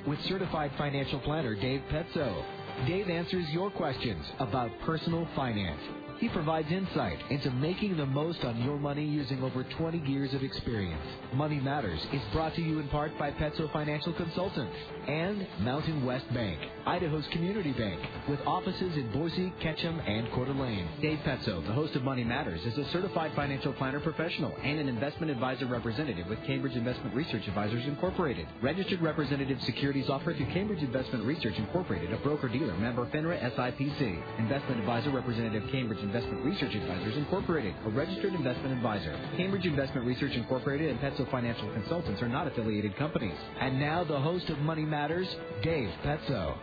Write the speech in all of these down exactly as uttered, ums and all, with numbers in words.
with certified financial planner Dave Petzo. Dave answers your questions about personal finance. He provides insight into making the most on your money using over twenty years of experience. Money Matters is brought to you in part by Petzo Financial Consultants and Mountain West Bank, Idaho's community bank, with offices in Boise, Ketchum, and Coeur d'Alene. Dave Petzo, the host of Money Matters, is a certified financial planner professional and an investment advisor representative with Cambridge Investment Research Advisors Incorporated. Registered representative securities offered through Cambridge Investment Research Incorporated, a broker-dealer, member FINRA S I P C. Investment advisor representative Cambridge Investment Research Advisors Incorporated, a registered investment advisor. Cambridge Investment Research Incorporated and Petzo Financial Consultants are not affiliated companies. And now the host of Money Matters, Dave Petzo.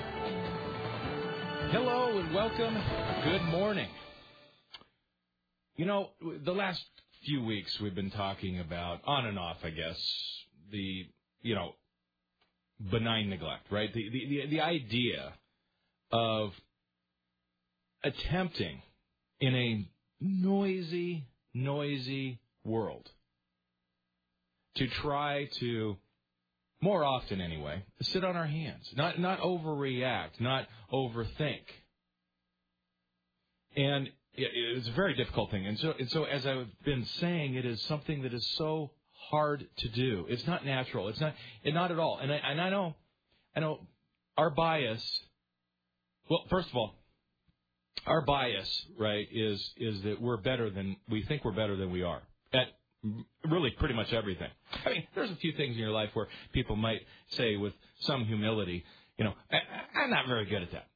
Hello and welcome. Good morning. You know, the last few weeks we've been talking about, on and off, I guess, the, you know, benign neglect, right? The the the, the idea of attempting in a noisy, noisy world to try to, more often anyway, sit on our hands, not not overreact, not overthink. And it's a very difficult thing. And so, and so as I've been saying, it is something that is so hard to do. It's not natural. It's not, and not at all. And I, and I know, I know our bias, well, first of all, our bias, right, is is that we're better than, we think we're better than we are at really pretty much everything. I mean, there's a few things in your life where people might say with some humility, you know, I, I'm not very good at that.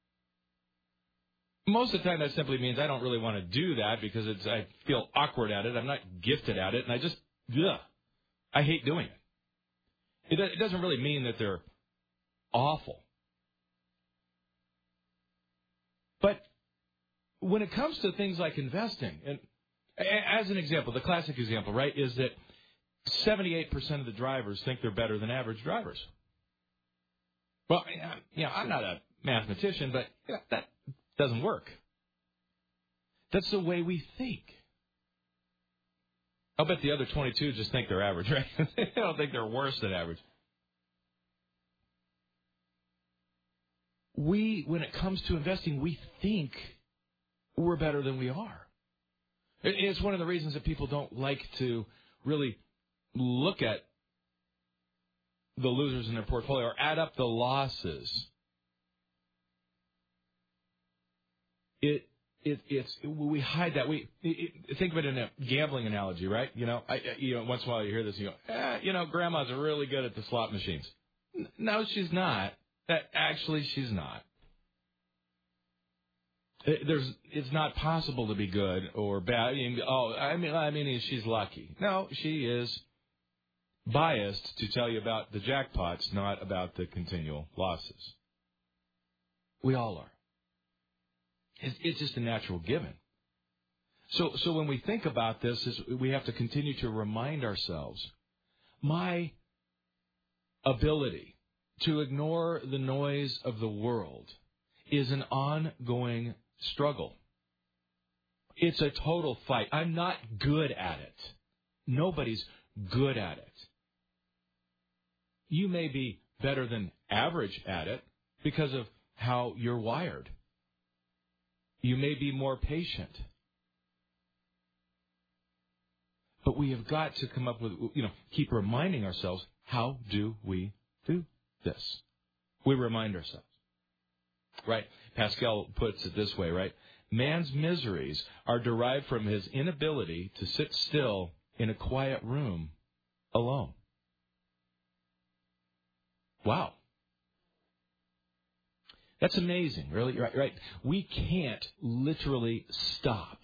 Most of the time that simply means I don't really want to do that because it's, I feel awkward at it. I'm not gifted at it, and I just, ugh, I hate doing it. It, it doesn't really mean that they're awful. But when it comes to things like investing, and as an example, the classic example, right, is that seventy-eight percent of the drivers think they're better than average drivers. Well, you know, I'm not a mathematician, but you know, that doesn't work. That's the way we think. I'll bet the other twenty-two just think they're average, right? They don't think they're worse than average. We, when it comes to investing, we think we're better than we are. It's one of the reasons that people don't like to really look at the losers in their portfolio or add up the losses. It, it, it's we hide that. We it, think of it in a gambling analogy, right? You know, I, you know, once in a while you hear this, and you go, eh, you know, Grandma's really good at the slot machines. No, she's not. That actually, she's not. There's, it's not possible to be good or bad. I mean, oh, I mean, I mean, she's lucky. No, she is biased to tell you about the jackpots, not about the continual losses. We all are. It's, it's just a natural given. So, so when we think about this, is we have to continue to remind ourselves, my ability to ignore the noise of the world is an ongoing struggle. It's a total fight. I'm not good at it. Nobody's good at it. You may be better than average at it because of how you're wired. You may be more patient. But we have got to come up with, you know, keep reminding ourselves, how do we do this? We remind ourselves. Right? Pascal puts it this way, right? Man's miseries are derived from his inability to sit still in a quiet room alone. Wow. That's amazing, really. Right, right. We can't literally stop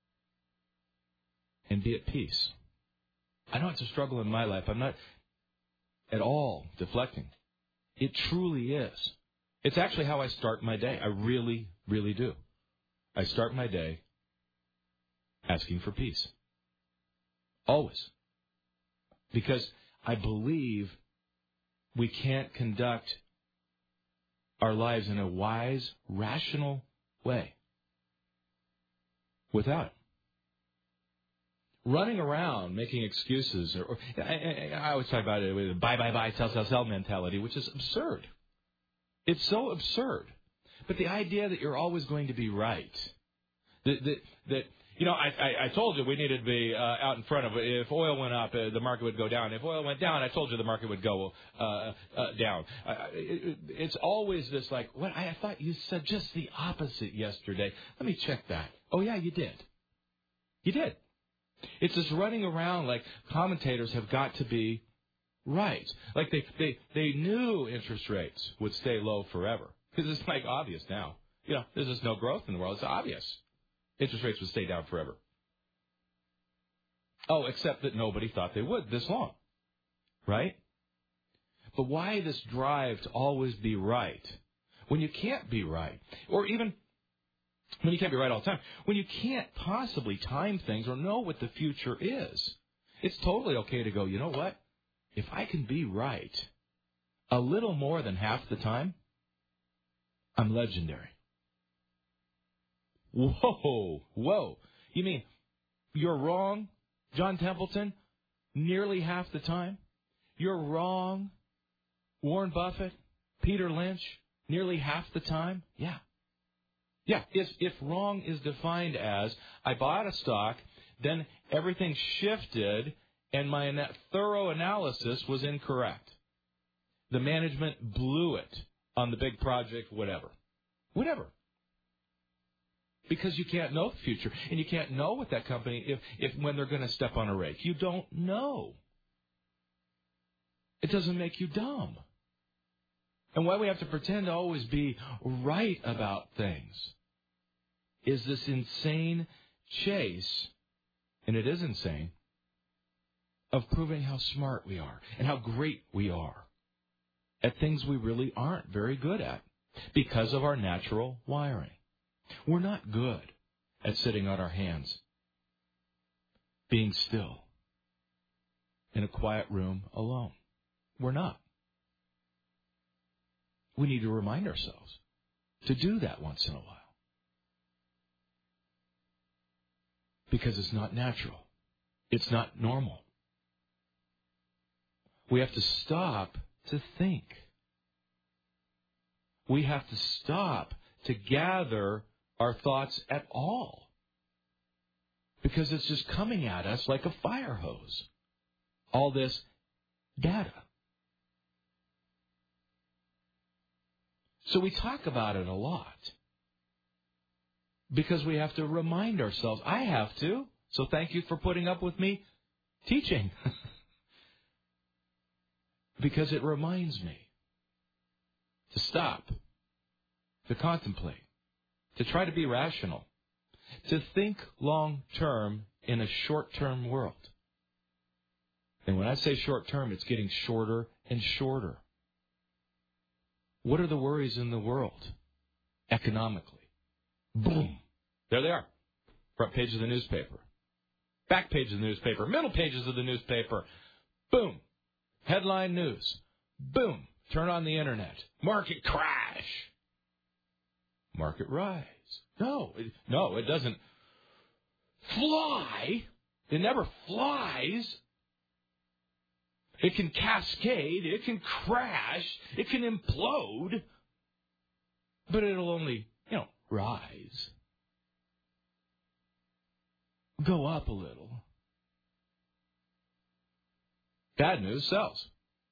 and be at peace. I know it's a struggle in my life. I'm not at all deflecting. It truly is. It's actually how I start my day. I really, really do. I start my day asking for peace. Always. Because I believe we can't conduct our lives in a wise, rational way without it. running around making excuses. Or, or I, I, I always talk about it with a buy, buy, buy, sell, sell, sell mentality, which is absurd. It's so absurd. But the idea that you're always going to be right, that, that, that you know, I, I, I told you we needed to be uh, out in front of it. If oil went up, uh, the market would go down. If oil went down, I told you the market would go uh, uh, down. Uh, it, it's always this like, what? I thought you said just the opposite yesterday. Let me check that. Oh, yeah, you did. You did. It's this running around like commentators have got to be right. Like they, they, they knew interest rates would stay low forever. Because it's like obvious now. You know, there's just no growth in the world. It's obvious. Interest rates would stay down forever. Oh, except that nobody thought they would this long. Right? But why this drive to always be right when you can't be right? Or even when you can't be right all the time. When you can't possibly time things or know what the future is. It's totally okay to go, you know what? If I can be right a little more than half the time, I'm legendary. Whoa, whoa. You mean you're wrong, John Templeton, nearly half the time? You're wrong, Warren Buffett, Peter Lynch, nearly half the time? Yeah. Yeah, if, if wrong is defined as I bought a stock, then everything shifted and my thorough analysis was incorrect. The management blew it on the big project, whatever. Whatever. Because you can't know the future, and you can't know with that company if, if when they're going to step on a rake. You don't know. It doesn't make you dumb. And why we have to pretend to always be right about things is this insane chase, and it is insane, of proving how smart we are and how great we are at things we really aren't very good at because of our natural wiring. We're not good at sitting on our hands, being still in a quiet room alone. We're not. We need to remind ourselves to do that once in a while. Because it's not natural. It's not normal. We have to stop to think. We have to stop to gather our thoughts at all. Because it's just coming at us like a fire hose. All this data. So we talk about it a lot. Because we have to remind ourselves. I have to. So thank you for putting up with me teaching. Because it reminds me to stop, to contemplate, to try to be rational, to think long-term in a short-term world. And when I say short-term, it's getting shorter and shorter. What are the worries in the world economically? Boom. There they are. Front page of the newspaper. Back page of the newspaper. Middle pages of the newspaper. Boom. Headline news. Boom. Turn on the internet. Market crash. Market rise. No, it, no, it doesn't fly. It never flies. It can cascade. It can crash. It can implode. But it'll only, you know, rise. Go up a little. Bad news sells.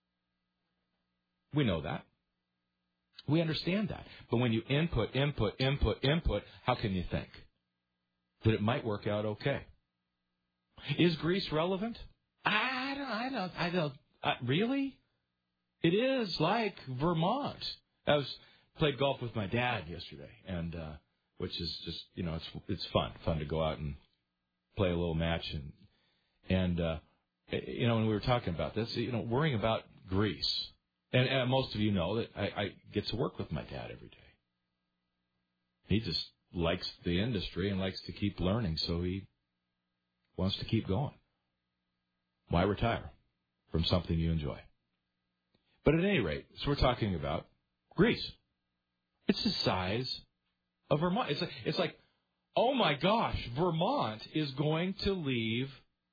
We know that. We understand that. But when you input, input, input, input, how can you think that it might work out okay? Is Greece relevant? I don't, I don't, I don't, uh, really? It is like Vermont. I was played golf with my dad yesterday, and uh, which is just, you know, it's it's fun, fun to go out and play a little match, and and uh, you know, when we were talking about this, you know, worrying about Greece, and, and most of you know that I, I get to work with my dad every day. He just likes the industry and likes to keep learning, so he wants to keep going. Why retire from something you enjoy? But at any rate, so we're talking about Greece. It's the size of Vermont. It's like, it's like, oh my gosh, Vermont is going to leave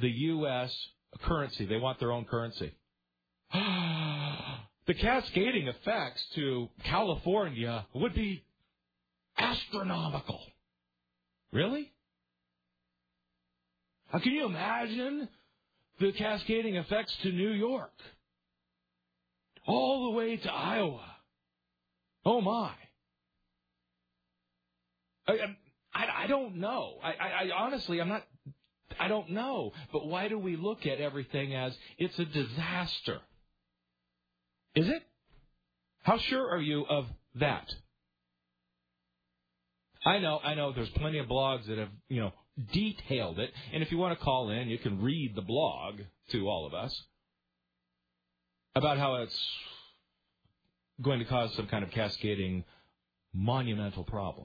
the U S currency. They want their own currency. The cascading effects to California would be astronomical. Really? How can you imagine the cascading effects to New York? All the way to Iowa. Oh, my. I, I, I don't know. I, I, I honestly, I'm not, I don't know. But why do we look at everything as it's a disaster? Is it? How sure are you of that? I know, I know there's plenty of blogs that have, you know, detailed it. And if you want to call in, you can read the blog to all of us about how it's going to cause some kind of cascading monumental problem.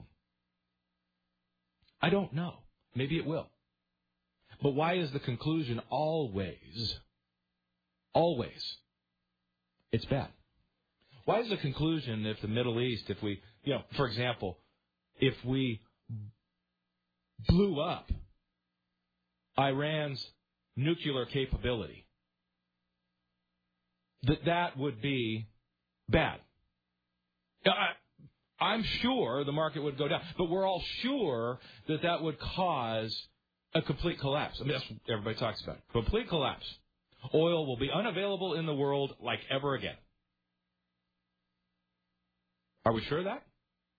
I don't know. Maybe it will. But why is the conclusion always, always, it's bad? Why is the conclusion if the Middle East, if we, you know, for example, if we blew up Iran's nuclear capability, that that would be bad? I, I'm sure the market would go down, but we're all sure that that would cause a complete collapse. I mean, that's what everybody talks about. Complete collapse. Oil will be unavailable in the world like ever again. Are we sure of that?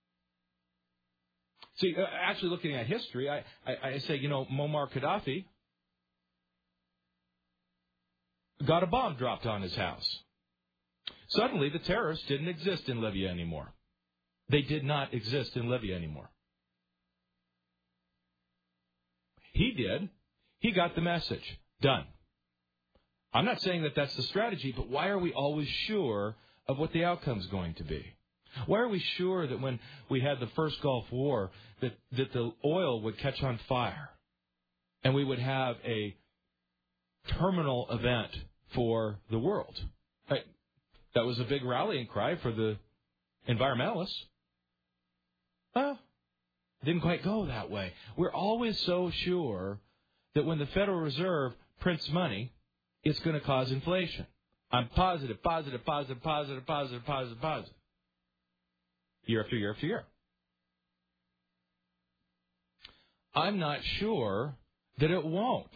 See, uh, actually looking at history, I, I, I say, you know, Muammar Gaddafi got a bomb dropped on his house. Suddenly, the terrorists didn't exist in Libya anymore. They did not exist in Libya anymore. He did. He got the message. Done. I'm not saying that that's the strategy, but why are we always sure of what the outcome's going to be? Why are we sure that when we had the first Gulf War, that, that the oil would catch on fire and we would have a terminal event for the world? Right? That was a big rallying cry for the environmentalists. Well, didn't quite go that way. We're always so sure that when the Federal Reserve prints money, it's going to cause inflation. I'm positive, positive, positive, positive, positive, positive, positive. Year after year after year. I'm not sure that it won't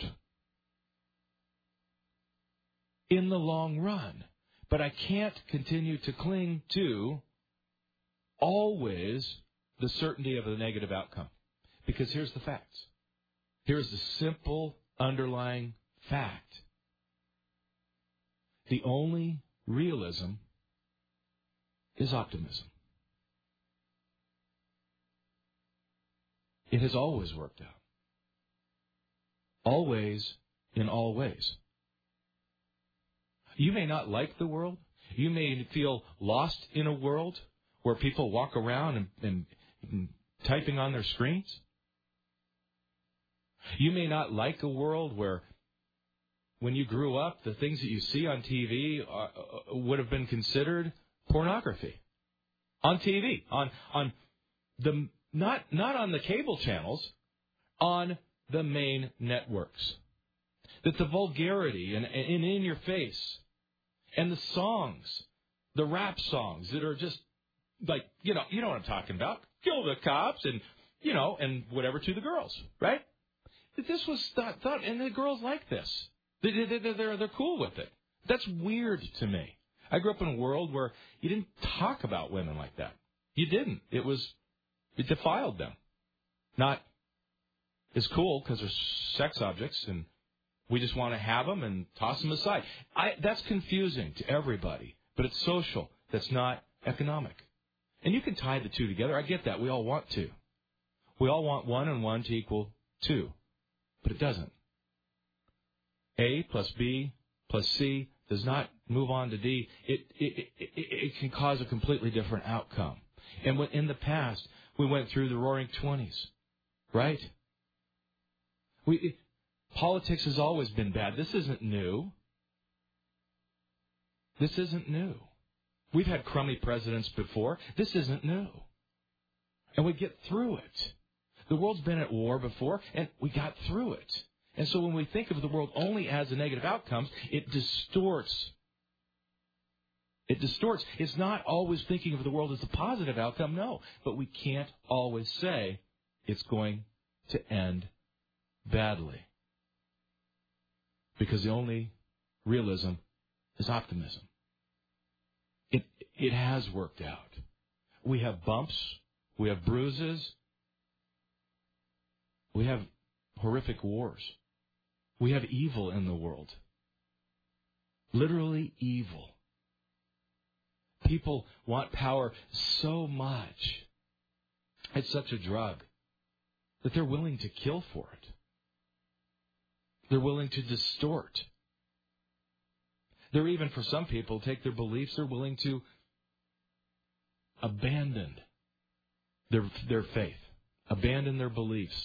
in the long run. But I can't continue to cling to always the certainty of a negative outcome. Because here's the facts. Here's the simple underlying fact. The only realism is optimism. It has always worked out. Always, in all ways. You may not like the world. You may feel lost in a world where people walk around and, and, and typing on their screens. You may not like a world where when you grew up, the things that you see on T V are, uh, would have been considered pornography. On T V, on on the not not on the cable channels, on the main networks. That the vulgarity and, and in your face, and the songs, the rap songs that are just like, you know, you know what I'm talking about. Kill the cops and, you know, and whatever to the girls, right? That this was thought, thought, and the girls like this. They, they, they're, they're cool with it. That's weird to me. I grew up in a world where you didn't talk about women like that. You didn't. It was, it defiled them. Not as cool because they're sex objects and we just want to have them and toss them aside. I, that's confusing to everybody, but it's social. That's not economic. And you can tie the two together. I get that. We all want to. We all want one and one to equal two, but it doesn't. A plus B plus C does not move on to D. It, it, it, it, it can cause a completely different outcome. And when, in the past, we went through the Roaring Twenties, right? We... It, Politics has always been bad. This isn't new. This isn't new. We've had crummy presidents before. This isn't new. And we get through it. The world's been at war before, and we got through it. And so when we think of the world only as the negative outcomes, it distorts. It distorts. It's not always thinking of the world as a positive outcome, no. But we can't always say it's going to end badly. Because the only realism is optimism. It it has worked out. We have bumps. We have bruises. We have horrific wars. We have evil in the world. Literally evil. People want power so much. It's such a drug that they're willing to kill for it. They're willing to distort. They're even, for some people, take their beliefs, they're willing to abandon their, their faith, abandon their beliefs.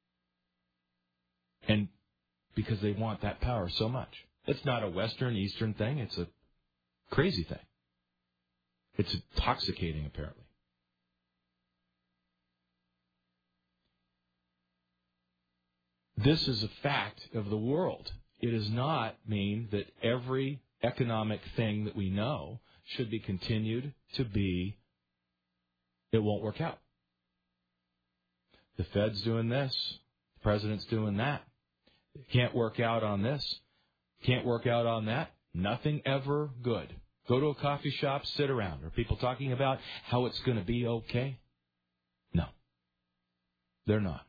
And because they want that power so much. It's not a Western, Eastern thing. It's a crazy thing. It's intoxicating, apparently. This is a fact of the world. It does not mean that every economic thing that we know should be continued to be, it won't work out. The Fed's doing this. The president's doing that. Can't work out on this. Can't work out on that. Nothing ever good. Go to a coffee shop, sit around. Are people talking about how it's going to be okay? No. They're not.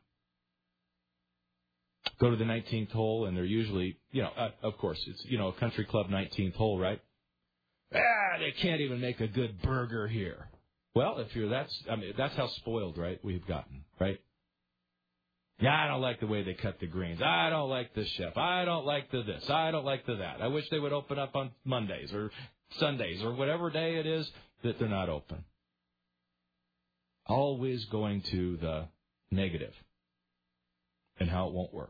Go to the nineteenth hole, and they're usually, you know, uh, of course, it's, you know, a country club nineteenth hole, right? Ah, they can't even make a good burger here. Well, if you're that's, I mean, that's how spoiled, right, we've gotten, right? Yeah, I don't like the way they cut the greens. I don't like the chef. I don't like the this. I don't like the that. I wish they would open up on Mondays or Sundays or whatever day it is that they're not open. Always going to the negative and how it won't work.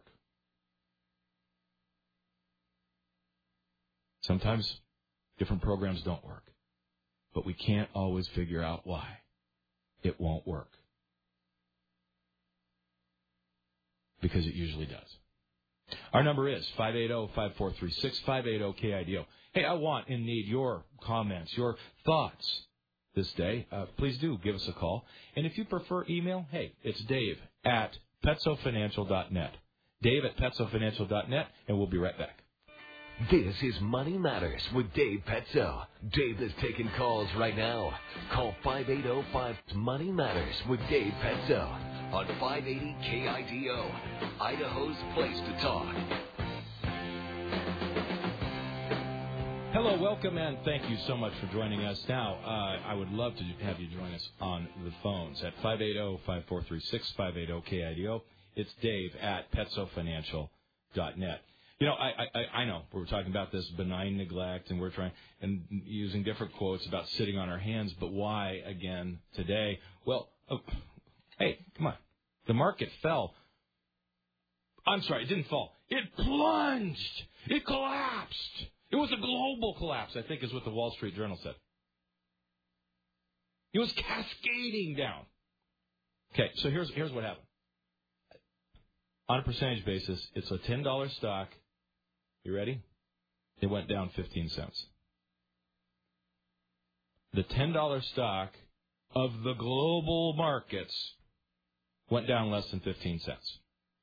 Sometimes different programs don't work, but we can't always figure out why it won't work. Because it usually does. Our number is five eight zero, five four three six, five eight zero, K I D O. Hey, I want and need your comments, your thoughts this day. Uh, please do give us a call. And if you prefer email, hey, it's Dave at petso financial dot net. Dave at petso financial dot net, and we'll be right back. This is Money Matters with Dave Petso. Dave is taking calls right now. Call five eight zero five Money Matters with Dave Petso on five eighty K I D O, Idaho's place to talk. Hello, welcome, and thank you so much for joining us. Now, uh, I would love to have you join us on the phones at five eight zero, five four three six, five eight zero, K I D O. It's Dave at petso financial dot net. You know, I, I I know we were talking about this benign neglect, and we're trying and using different quotes about sitting on our hands. But why again today? Well, oh, hey, come on, the market fell. I'm sorry, it didn't fall. It plunged. It collapsed. It was a global collapse, I think, is what the Wall Street Journal said. It was cascading down. Okay, so here's here's what happened. On a percentage basis, it's a ten dollar stock. You ready? It went down fifteen cents. The ten dollar stock of the global markets went down less than fifteen cents.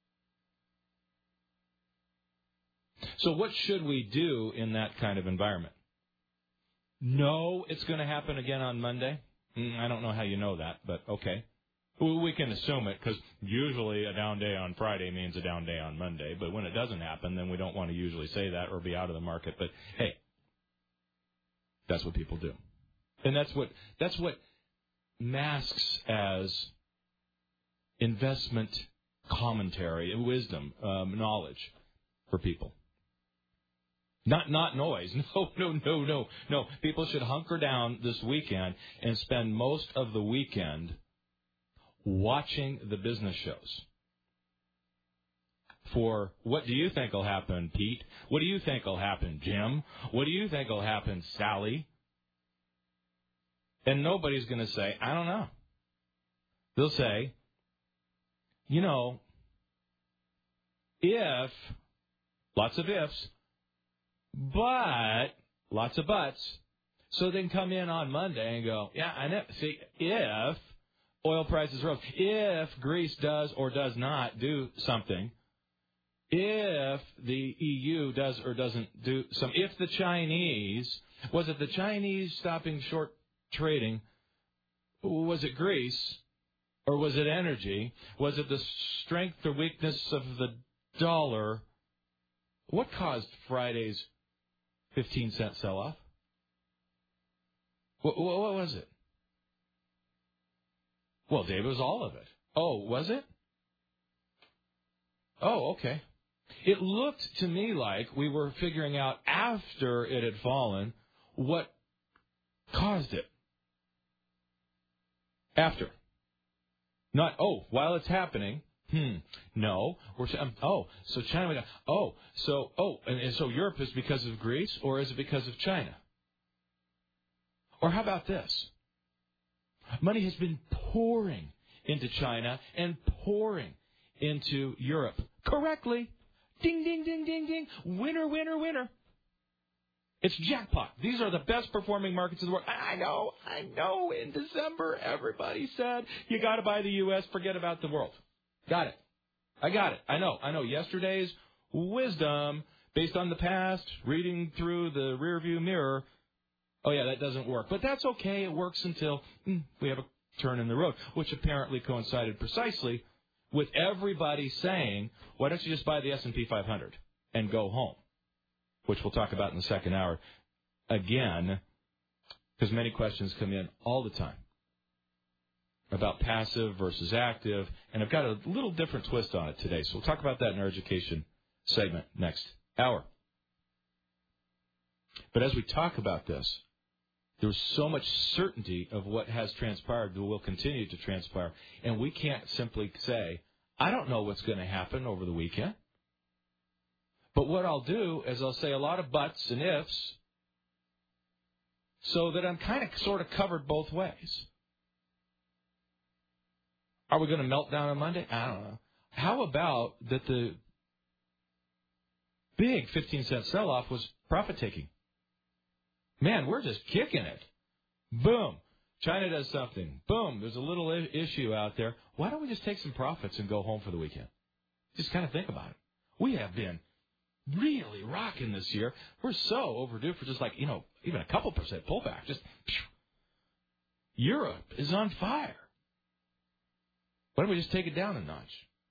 So what should we do in that kind of environment? Know it's going to happen again on Monday? I don't know how you know that, but okay. We can assume it because usually a down day on Friday means a down day on Monday. But when it doesn't happen, then we don't want to usually say that or be out of the market. But, hey, that's what people do. And that's what that's what masks as investment commentary and wisdom, um, knowledge for people. Not not noise. No, no, no, no, no. People should hunker down this weekend and spend most of the weekend watching the business shows. For what do you think will happen, Pete? What do you think will happen, Jim? What do you think will happen, Sally? And nobody's going to say, I don't know. They'll say, you know, if, lots of ifs, but, lots of buts, so they can come in on Monday and go, yeah, I know, see, if oil prices rose, if Greece does or does not do something, if the E U does or doesn't do some, if the Chinese, was it the Chinese stopping short trading, was it Greece, or was it energy, was it the strength or weakness of the dollar? What caused Friday's fifteen cent sell-off? What, what was it? Well, Dave, it was all of it. Oh, was it? Oh, okay. It looked to me like we were figuring out after it had fallen what caused it. After. Not, oh, while it's happening. Hmm. No. We're, um, oh, so China went down. Oh, so, oh, and, and so Europe is because of Greece, or is it because of China? Or how about this? Money has been pouring into China and pouring into Europe. Correctly. Ding, ding, ding, ding, ding. Winner, winner, winner. It's jackpot. These are the best performing markets in the world. I know, I know. In December, everybody said, you got to buy the U S, forget about the world. Got it. I got it. I know, I know. Yesterday's wisdom, based on the past, reading through the rearview mirror, oh, yeah, that doesn't work. But that's okay. It works until mm, we have a turn in the road, which apparently coincided precisely with everybody saying, why don't you just buy the S and P five hundred and go home, which we'll talk about in the second hour again, because many questions come in all the time about passive versus active, and I've got a little different twist on it today, so we'll talk about that in our education segment next hour. But as we talk about this, there's so much certainty of what has transpired that will continue to transpire. And we can't simply say, I don't know what's going to happen over the weekend. But what I'll do is I'll say a lot of buts and ifs so that I'm kind of sort of covered both ways. Are we going to melt down on Monday? I don't know. How about that the big fifteen cent sell-off was profit-taking? Man, we're just kicking it. Boom. China does something. Boom. There's a little I- issue out there. Why don't we just take some profits and go home for the weekend? Just kind of think about it. We have been really rocking this year. We're so overdue for just like, you know, even a couple percent pullback. Just phew. Europe is on fire. Why don't we just take it down a notch?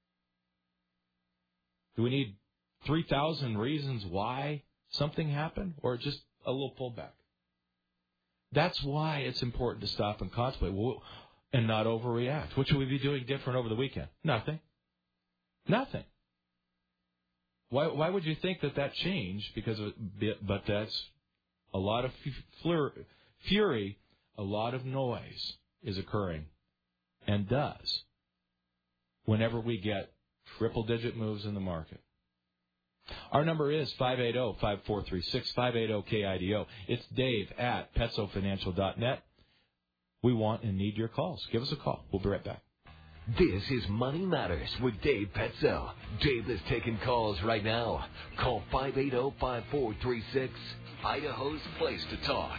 Do we need three thousand reasons why something happened, or just a little pullback? That's why it's important to stop and contemplate and not overreact. What should we be doing different over the weekend? Nothing. Nothing. Why, why would you think that that changed? Because of, but that's a lot of fury, a lot of noise is occurring, and does, whenever we get triple-digit moves in the market. Our number is five eight zero, five four three six, five eight zero K I D O. It's Dave at Petso Financial dot net. We want and need your calls. Give us a call. We'll be right back. This is Money Matters with Dave Petso. Dave is taking calls right now. Call five eight zero, five four three six, Idaho's place to talk.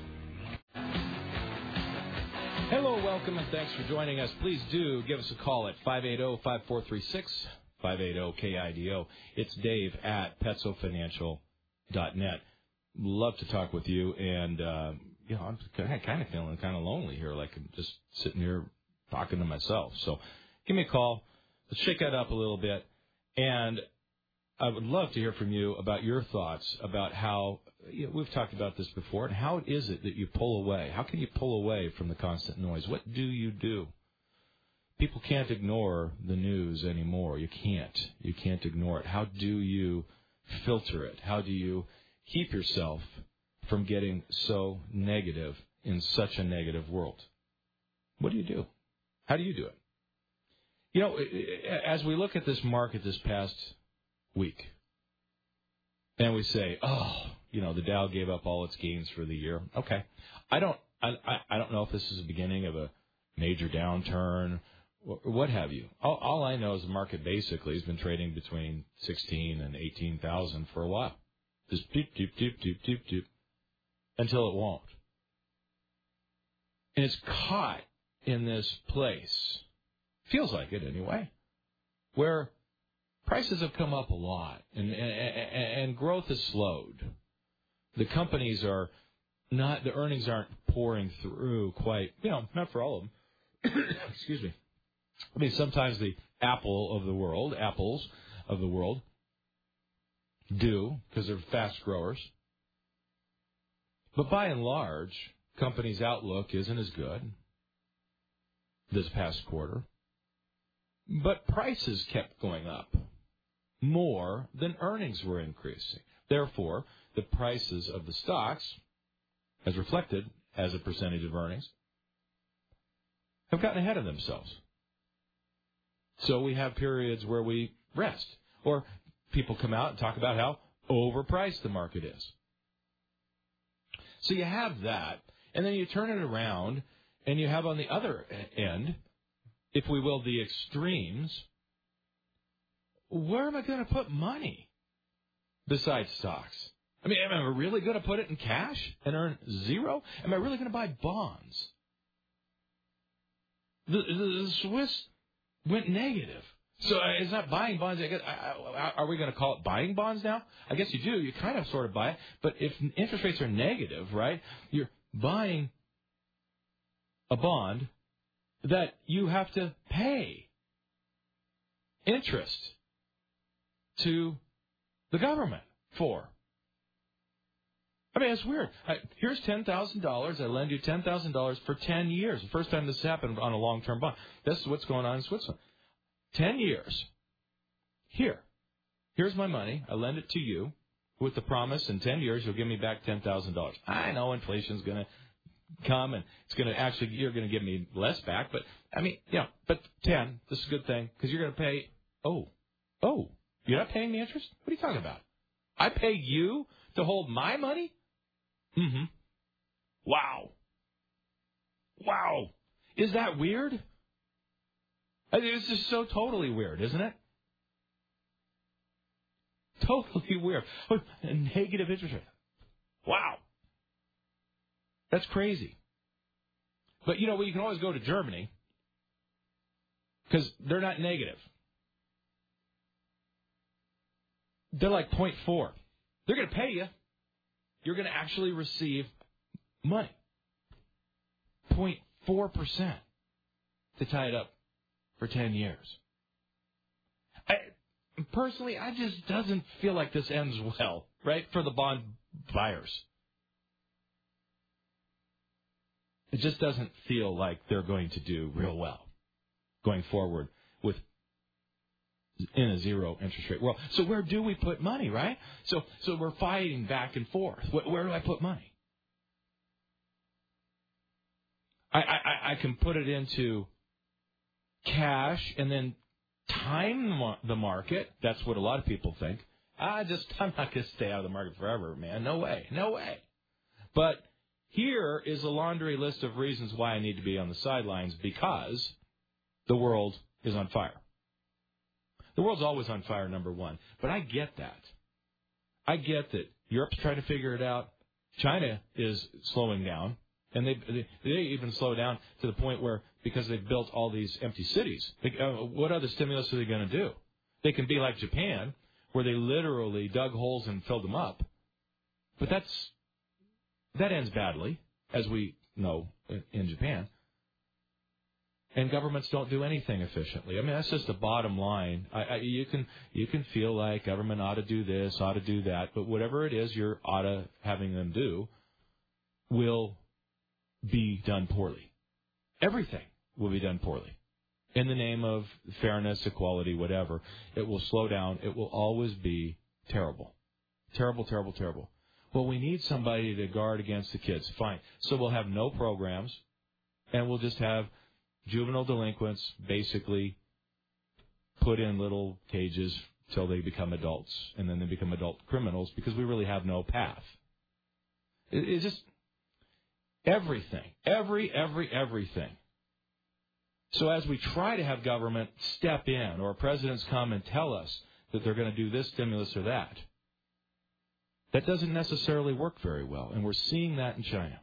Hello, welcome, and thanks for joining us. Please do give us a call at five eight zero, five four three six, five eight zero K I D O. It's Dave at Petso Financial dot net. Love to talk with you, and, uh, you know, I'm kind of feeling kind of lonely here, like I'm just sitting here talking to myself. So give me a call. Let's shake that up a little bit, and I would love to hear from you about your thoughts about how, you know, we've talked about this before, and how is it that you pull away? How can you pull away from the constant noise? What do you do? People can't ignore the news anymore. You can't. You can't ignore it. How do you filter it? How do you keep yourself from getting so negative in such a negative world? What do you do? How do you do it? You know, as we look at this market this past week, and we say, oh, you know, the Dow gave up all its gains for the year. Okay. I don't I, I don't know if this is the beginning of a major downturn, or what have you. All, all I know is the market basically has been trading between sixteen and eighteen thousand for a while. Just doop, doop, doop, doop, doop, doop, until it won't. And it's caught in this place, feels like it anyway, where prices have come up a lot and, and, and growth has slowed. The companies are not, the earnings aren't pouring through quite, you know, not for all of them. Excuse me. I mean, sometimes the Apple of the world, apples of the world, do because they're fast growers. But by and large, companies' outlook isn't as good this past quarter. But prices kept going up more than earnings were increasing. Therefore, the prices of the stocks, as reflected as a percentage of earnings, have gotten ahead of themselves. So we have periods where we rest. Or people come out and talk about how overpriced the market is. So you have that, and then you turn it around, and you have on the other end, if we will, the extremes. Where am I going to put money besides stocks? I mean, am I really going to put it in cash and earn zero? Am I really going to buy bonds? The, the, the Swiss went negative. So it's not buying bonds. I guess, I, I, are we going to call it buying bonds now? I guess you do. You kind of sort of buy it. But if interest rates are negative, right, you're buying a bond that you have to pay interest to the government for. I mean, it's weird. I, here's ten thousand dollars. I lend you ten thousand dollars for ten years. The first time this happened on a long-term bond. This is what's going on in Switzerland. ten years. Here. Here's my money. I lend it to you with the promise in ten years you'll give me back ten thousand dollars. I know inflation's going to come and it's going to actually, you're going to give me less back. But, I mean, you know, but ten, this is a good thing because you're going to pay, oh, oh, you're not paying me interest? What are you talking about? I pay you to hold my money? Mm-hmm. Wow. Wow. Is that weird? I mean, it's just so totally weird, isn't it? Totally weird. A negative interest rate. Wow. That's crazy. But, you know, you can always go to Germany because they're not negative. They're like zero point four. They're going to pay you. You're going to actually receive money. zero point four percent to tie it up for ten years. I, personally, I just doesn't feel like this ends well, right, for the bond buyers. It just doesn't feel like they're going to do real well going forward with in a zero interest rate world. So where do we put money, right? So so we're fighting back and forth. Where, where do I put money? I, I, I can put it into cash and then time the market. That's what a lot of people think. I just, I'm not going to stay out of the market forever, man. No way. No way. But here is a laundry list of reasons why I need to be on the sidelines because the world is on fire. The world's always on fire, number one. But I get that. I get that Europe's trying to figure it out. China is slowing down. And they they, they even slow down to the point where, because they've built all these empty cities, they, uh, what other stimulus are they going to do? They can be like Japan, where they literally dug holes and filled them up. But that's that ends badly, as we know in Japan. And governments don't do anything efficiently. I mean, that's just the bottom line. I, I, you can you can feel like government ought to do this, ought to do that, but whatever it is you're ought to having them do will be done poorly. Everything will be done poorly. In the name of fairness, equality, whatever, it will slow down. It will always be terrible. Terrible, terrible, terrible. Well, we need somebody to guard against the kids. Fine. So we'll have no programs, and we'll just have juvenile delinquents basically put in little cages till they become adults, and then they become adult criminals because we really have no path. It, it's just everything, every, every, everything So as we try to have government step in, or presidents come and tell us that they're going to do this stimulus or that, that doesn't necessarily work very well, and we're seeing that in China.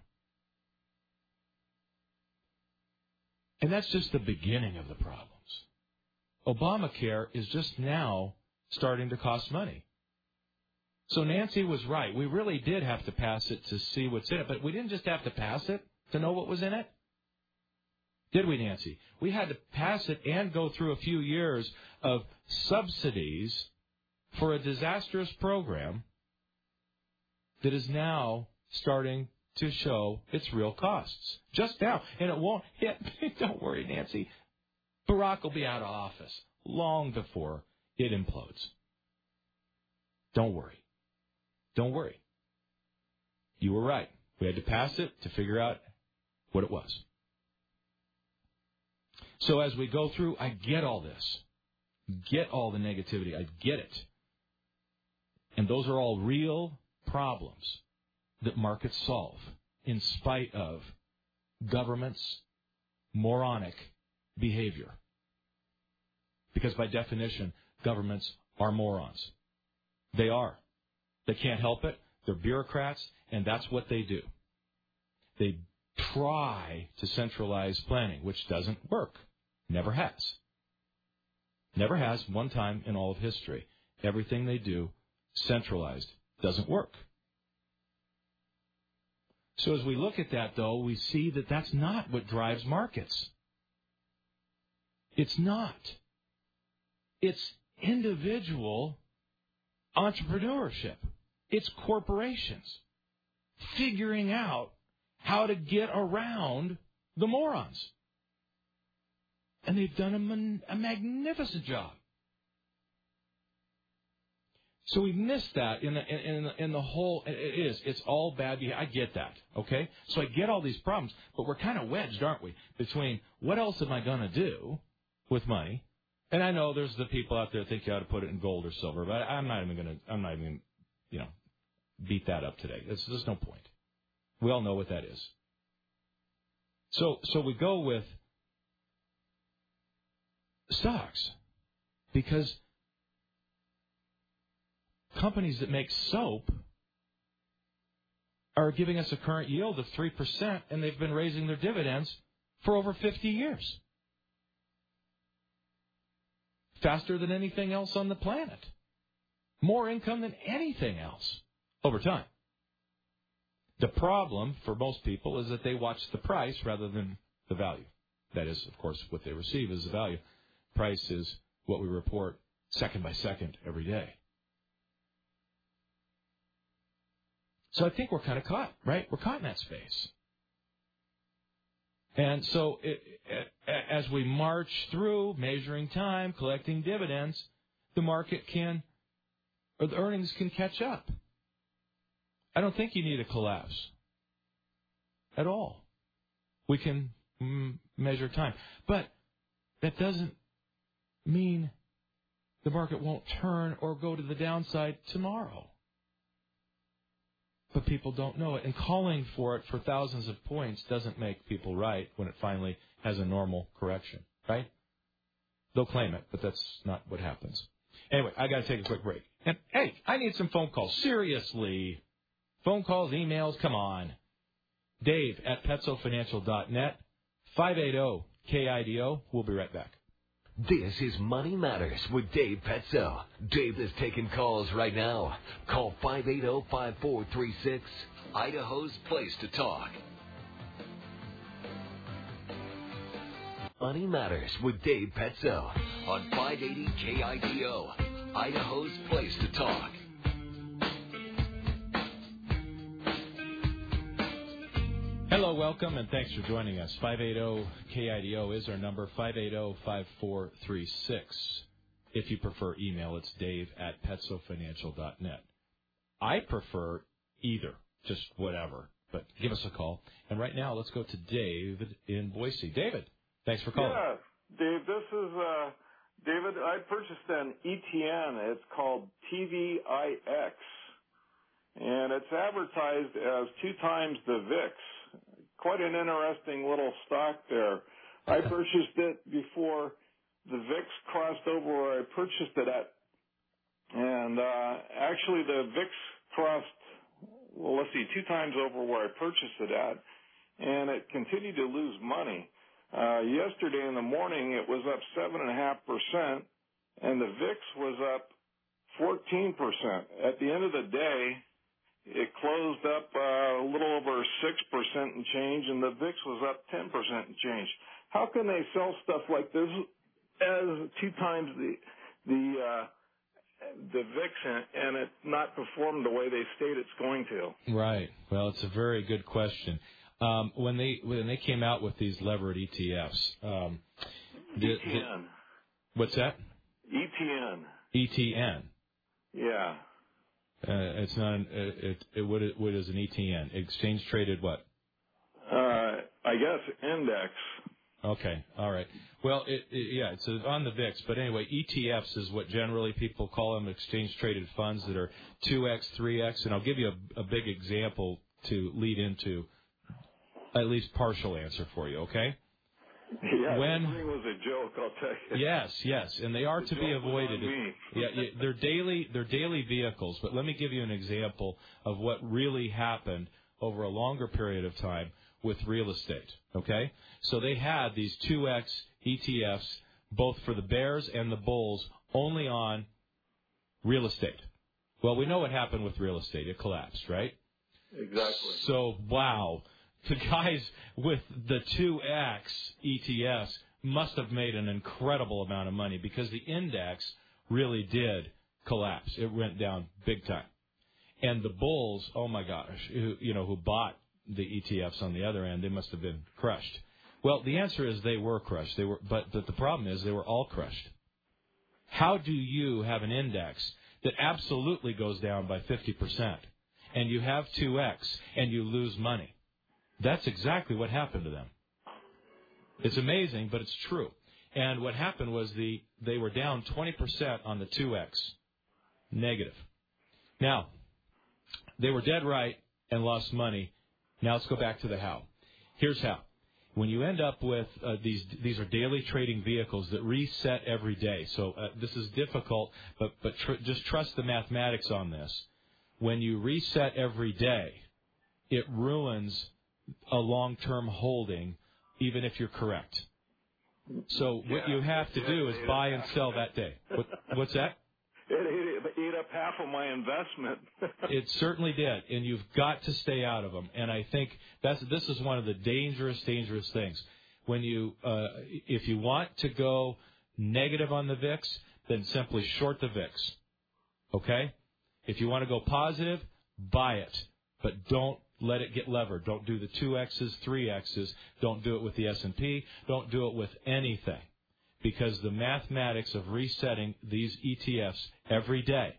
And that's just the beginning of the problems. Obamacare is just now starting to cost money. So Nancy was right. We really did have to pass it to see what's in it, but we didn't just have to pass it to know what was in it. Did we, Nancy? We had to pass it and go through a few years of subsidies for a disastrous program that is now starting to show its real costs. Just now. And it won't hit. Don't worry, Nancy. Barack will be out of office long before it implodes. Don't worry. Don't worry. You were right. We had to pass it to figure out what it was. So as we go through, I get all this. Get all the negativity. I get it. And those are all real problems that markets solve in spite of government's moronic behavior. Because by definition, governments are morons. They are. They can't help it. They're bureaucrats, and that's what they do. They try to centralize planning, which doesn't work. Never has. Never has one time in all of history. Everything they do, centralized, doesn't work. So as we look at that, though, we see that that's not what drives markets. It's not. It's individual entrepreneurship. It's corporations figuring out how to get around the morons. And they've done a, man, a magnificent job. So we missed that in the, in, the, in the whole, it is, it's all bad behavior. I get that, okay? So I get all these problems, but we're kind of wedged, aren't we, between what else am I going to do with money? And I know there's the people out there that think you ought to put it in gold or silver, but I'm not even going to, I'm not even going to, you know, beat that up today. There's, there's no point. We all know what that is. So, so we go with stocks because companies that make soap are giving us a current yield of three percent, and they've been raising their dividends for over fifty years. Faster than anything else on the planet. More income than anything else over time. The problem for most people is that they watch the price rather than the value. That is, of course, what they receive is the value. Price is what we report second by second every day. So I think we're kind of caught, right? We're caught in that space. And so it, it, as we march through, measuring time, collecting dividends, the market can, or the earnings can catch up. I don't think you need a collapse at all. We can mm, measure time. But that doesn't mean the market won't turn or go to the downside tomorrow. But people don't know it. And calling for it for thousands of points doesn't make people right when it finally has a normal correction, right? They'll claim it, but that's not what happens. Anyway, I got to take a quick break. And, hey, I need some phone calls. Seriously. Phone calls, emails, come on. Dave at Petso Financial dot net, five eight zero K I D O. We'll be right back. This is Money Matters with Dave Petso. Dave is taking calls right now. Call five eight zero, five four three six, Idaho's place to talk. Money Matters with Dave Petso on five eighty K I D O, Idaho's place to talk. Hello, welcome, and thanks for joining us. five eight zero K I D O is our number, five eight zero, five four three six. If you prefer email, it's Dave at Petso Financial dot net. I prefer either, just whatever, but give us a call. And right now, let's go to David in Boise. David, thanks for calling. Yeah, Dave, this is uh, David. I purchased an E T N. It's called T V I X, and it's advertised as two times the V I X. Quite an interesting little stock there. I purchased it before the V I X crossed over where I purchased it at. And uh, actually the V I X crossed, well, let's see, two times over where I purchased it at, and it continued to lose money. Uh, yesterday in the morning, it was up seven point five percent, and the V I X was up fourteen percent. At the end of the day, it closed up uh, a little over six percent and change, and the V I X was up ten percent and change. How can they sell stuff like this as two times the the uh, the V I X and, and it not perform the way they state it's going to? Right. Well, it's a very good question. Um, when they when they came out with these levered E T Fs, um, the, E T N. The, what's that? E T N. E T N. Yeah. Uh, it's not. An, uh, it, it what, it, what is an E T N? Exchange traded what? Uh, I guess index. Okay. All right. Well, it, it, yeah, it's on the V I X, but anyway, E T Fs is what generally people call them, exchange traded funds that are two X, three X, and I'll give you a, a big example to lead into at least partial answer for you. Okay. Yeah, when it was a joke, I'll tell you. Yes, yes, and they are the to be avoided. yeah, yeah, they're daily, they're daily vehicles. But let me give you an example of what really happened over a longer period of time with real estate. Okay, so they had these two X E T Fs, both for the bears and the bulls, only on real estate. Well, we know what happened with real estate; it collapsed, right? Exactly. So, wow. The guys with the two X E T Fs must have made an incredible amount of money because the index really did collapse. It went down big time. And the bulls, oh my gosh, who, you know, who bought the E T Fs on the other end, they must have been crushed. Well, the answer is they were crushed. They were, but, but the problem is they were all crushed. How do you have an index that absolutely goes down by fifty percent and you have two X and you lose money? That's exactly what happened to them. It's amazing, but it's true. And what happened was the they were down twenty percent on the two X. Negative. Now, they were dead right and lost money. Now let's go back to the how. Here's how. When you end up with uh, these, these are daily trading vehicles that reset every day. So uh, this is difficult, but, but tr- just trust the mathematics on this. When you reset every day, it ruins a long-term holding, even if you're correct. So yeah, what you have to do is buy and sell that day. What, what's that? It ate, ate up half of my investment. It certainly did, and you've got to stay out of them. And I think that's this is one of the dangerous, dangerous things. When you, uh, if you want to go negative on the V I X, then simply short the V I X. Okay? If you want to go positive, buy it, but don't let it get levered. Don't do the two X's, three X's. Don't do it with the S and P. Don't do it with anything. Because the mathematics of resetting these E T Fs every day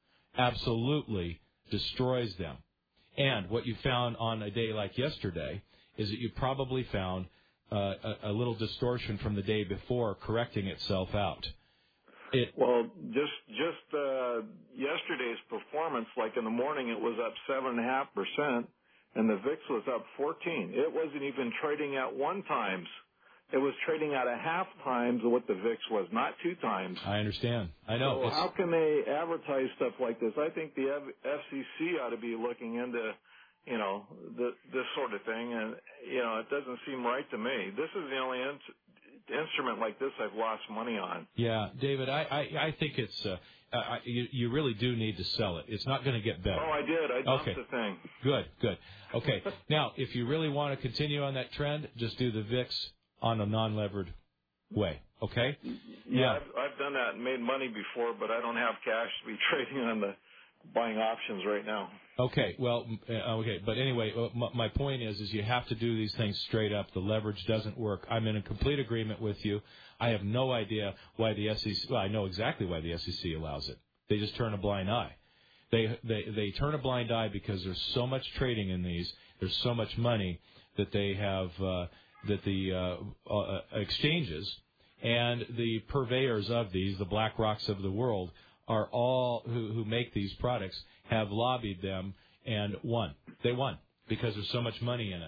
absolutely destroys them. And what you found on a day like yesterday is that you probably found uh, a, a little distortion from the day before correcting itself out. It, well, just just uh, yesterday's performance, like in the morning, it was up seven point five percent. And the V I X was up fourteen. It wasn't even trading at one times. It was trading at a half times of what the V I X was, not two times. I understand. I know. So it's... how can they advertise stuff like this? I think the F C C ought to be looking into, you know, the, this sort of thing. And, you know, it doesn't seem right to me. This is the only in- instrument like this I've lost money on. Yeah, David, I, I, I think it's... Uh, Uh, you, you really do need to sell it. It's not going to get better. Oh, I did. I dumped okay. the thing. Good, good. Okay. Now, if you really want to continue on that trend, just do the V I X on a non-levered way. Okay? Yeah, now, I've, I've done that and made money before, but I don't have cash to be trading on the buying options right now. Okay. Well, okay. But anyway, my point is, is you have to do these things straight up. The leverage doesn't work. I'm in a complete agreement with you. I have no idea why the S E C. Well, I know exactly why the S E C allows it. They just turn a blind eye. They they they turn a blind eye because there's so much trading in these. There's so much money that they have uh, that the uh, uh, exchanges and the purveyors of these, the Black Rocks of the world, are all who, who make these products have lobbied them and won. They won because there's so much money in it.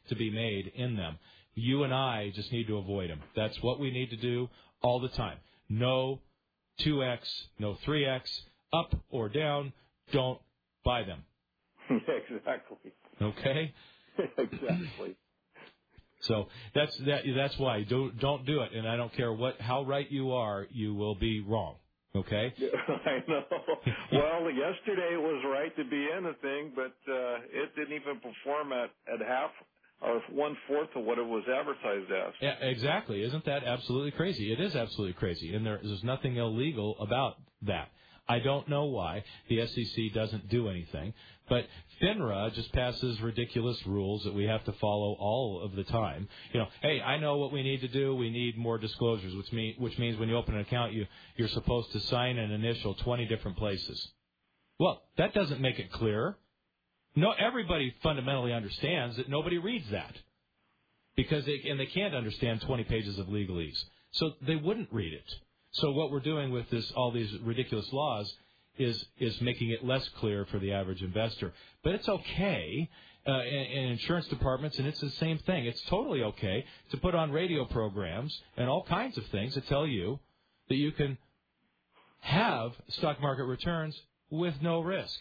to be made in them. You and I just need to avoid them. That's what we need to do all the time. No two X, no three X, up or down, don't buy them. Exactly. Okay? Exactly. So that's that. That's why don't don't do it. And I don't care what how right you are, you will be wrong. Okay. I know. Well, yesterday it was right to be in the thing, but uh, it didn't even perform at at half or one fourth of what it was advertised as. Yeah, exactly. Isn't that absolutely crazy? It is absolutely crazy, and there, there's nothing illegal about that. I don't know why the S E C doesn't do anything, but FINRA just passes ridiculous rules that we have to follow all of the time. You know, hey, I know what we need to do. We need more disclosures, which mean which means when you open an account, you you're supposed to sign and initial twenty different places. Well, that doesn't make it clearer. No, everybody fundamentally understands that nobody reads that because they and they can't understand twenty pages of legalese, so they wouldn't read it. So what we're doing with this, all these ridiculous laws, is is making it less clear for the average investor. But it's okay uh, in, in insurance departments, and it's the same thing. It's totally okay to put on radio programs and all kinds of things that tell you that you can have stock market returns with no risk.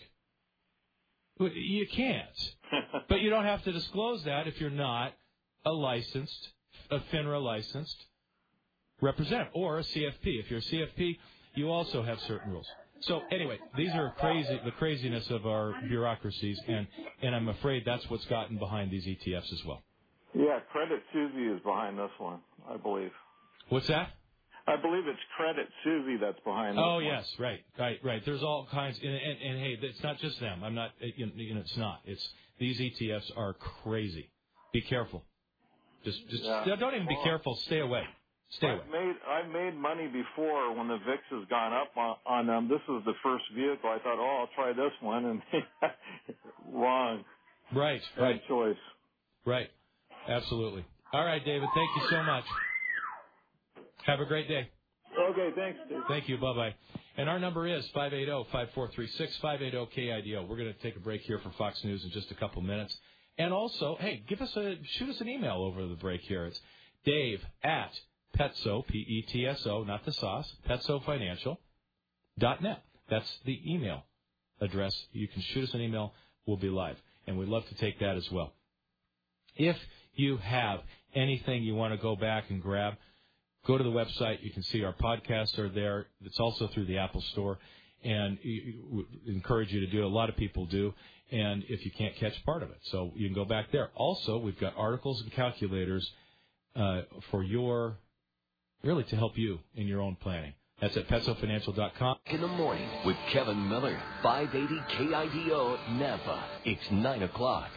You can't. But you don't have to disclose that if you're not a licensed, a FINRA licensed representative, or a C F P. If you're a C F P, you also have certain rules. So anyway, these are crazy, the craziness of our bureaucracies, and, and I'm afraid that's what's gotten behind these E T Fs as well. Yeah, Credit Susie is behind this one, I believe. What's that? I believe it's Credit Susie that's behind this oh, one. Oh, yes, right, right, right. There's all kinds, and, and, and hey, it's not just them. I'm not, you know, it's not. It's these E T Fs are crazy. Be careful. Just, just yeah. don't even be careful. Stay away. Stay away. I've made I've made money before when the V I X has gone up on, on them. This was the first vehicle. I thought, oh, I'll try this one, and wrong. Right, Bad right. choice. Right, absolutely. All right, David. Thank you so much. Have a great day. Okay, thanks, Dave. Thank you. Bye bye. And our number is five eight zero, five four three six, five eight zero K I D O. We're going to take a break here for Fox News in just a couple minutes. And also, hey, give us a shoot us an email over the break here. It's Dave at Petso, P E T S O, not the sauce, Petso Financial dot net. That's the email address. You can shoot us an email. We'll be live. And we'd love to take that as well. If you have anything you want to go back and grab, go to the website. You can see our podcasts are there. It's also through the Apple Store. And we encourage you to do it. A lot of people do. And if you can't catch part of it. So you can go back there. Also, we've got articles and calculators uh, for your... really to help you in your own planning. That's at Petso Financial dot com. In the morning with Kevin Miller, five eighty K I D O, Napa. It's nine o'clock.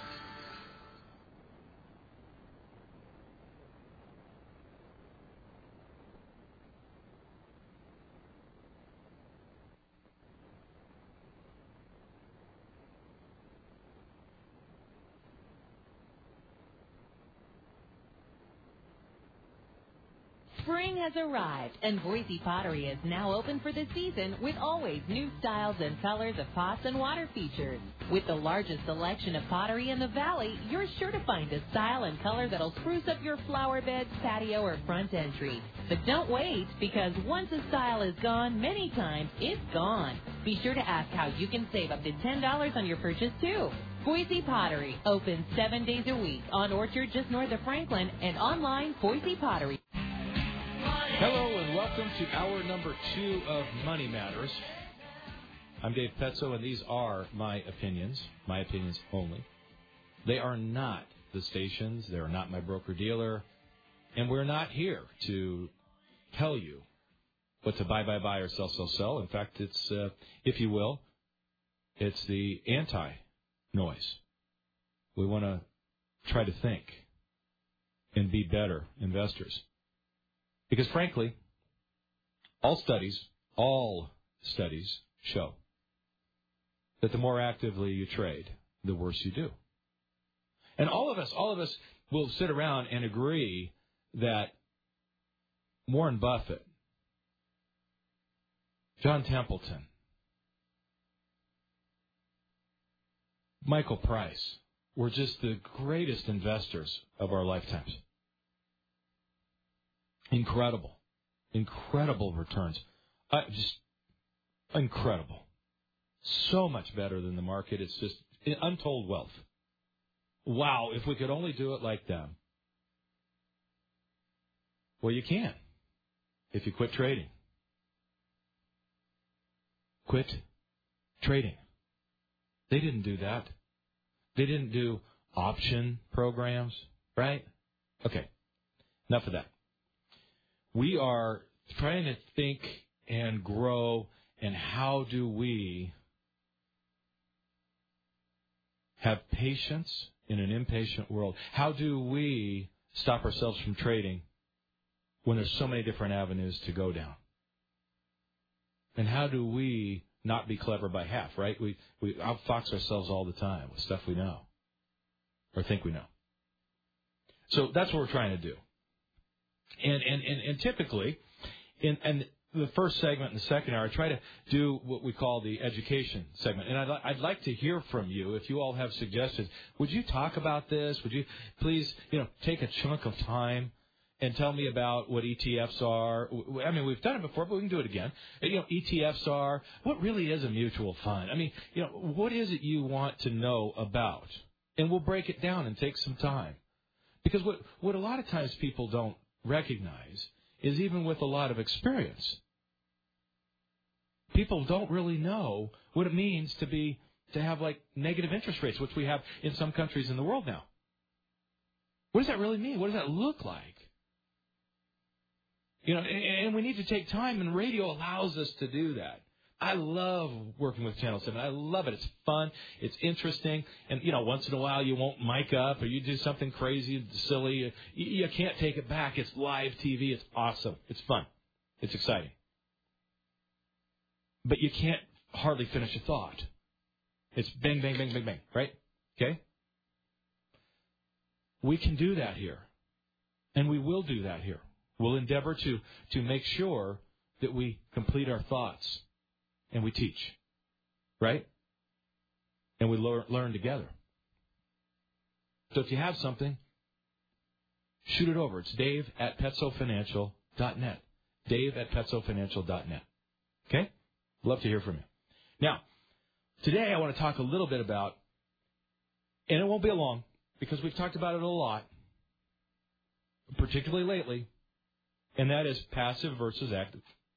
Spring has arrived, and Boise Pottery is now open for the season with always new styles and colors of pots and water features. With the largest selection of pottery in the valley, you're sure to find a style and color that'll spruce up your flower beds, patio, or front entry. But don't wait, because once a style is gone, many times it's gone. Be sure to ask how you can save up to ten dollars on your purchase, too. Boise Pottery, open seven days a week on Orchard just north of Franklin, and online, Boise Pottery. Hello and welcome to hour number two of Money Matters. I'm Dave Petso, and these are my opinions, my opinions only. They are not the stations. They are not my broker-dealer. And we're not here to tell you what to buy, buy, buy, or sell, sell, sell. In fact, it's, uh, if you will, it's the anti-noise. We want to try to think and be better investors. Because, frankly, all studies, all studies show that the more actively you trade, the worse you do. And all of us, all of us will sit around and agree that Warren Buffett, John Templeton, Michael Price, were just the greatest investors of our lifetimes. Incredible. Incredible returns. Uh, just incredible. So much better than the market. It's just untold wealth. Wow, if we could only do it like them. Well, you can if you quit trading. Quit trading. They didn't do that. They didn't do option programs, right? Okay, enough of that. We are trying to think and grow, and how do we have patience in an impatient world? How do we stop ourselves from trading when there's so many different avenues to go down? And how do we not be clever by half, right? We we outfox ourselves all the time with stuff we know or think we know. So that's what we're trying to do. And and, and, and typically, in and the first segment and the second hour, I try to do what we call the education segment. And I'd, I'd like to hear from you if you all have suggestions. Would you talk about this? Would you please, you know, take a chunk of time and tell me about what E T Fs are? I mean, we've done it before, but we can do it again. You know, E T Fs are, what really is a mutual fund? I mean, you know, what is it you want to know about? And we'll break it down and take some time. Because what, what a lot of times people don't recognize is even with a lot of experience, people don't really know what it means to be, to have like negative interest rates, which we have in some countries in the world now. What does that really mean? What does that look like? You know, and, and we need to take time, and radio allows us to do that. I love working with Channel seven. I love it. It's fun. It's interesting. And, you know, once in a while you won't mic up or you do something crazy, silly. You, you can't take it back. It's live T V. It's awesome. It's fun. It's exciting. But you can't hardly finish a thought. It's bang, bang, bang, bang, bang, right? Okay? We can do that here. And we will do that here. We'll endeavor to, to make sure that we complete our thoughts and we teach, right? And we learn, learn together. So if you have something, shoot it over. It's Dave at Petso Financial dot net. Dave at Petso Financial dot net. Okay? Love to hear from you. Now, today I want to talk a little bit about, and it won't be long because we've talked about it a lot, particularly lately, and that is passive versus active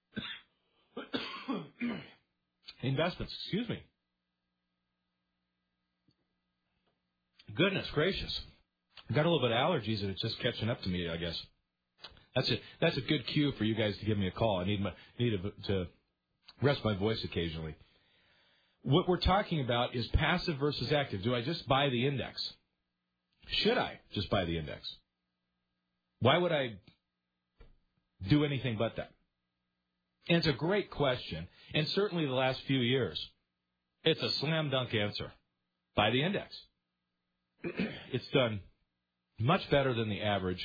investments. Excuse me. Goodness gracious. I've got a little bit of allergies and it's just catching up to me, I guess. That's a, that's a good cue for you guys to give me a call. I need, my, need a, to rest my voice occasionally. What we're talking about is passive versus active. Do I just buy the index? Should I just buy the index? Why would I do anything but that? And it's a great question. And certainly the last few years, it's a slam dunk answer. Buy the index. It's done much better than the average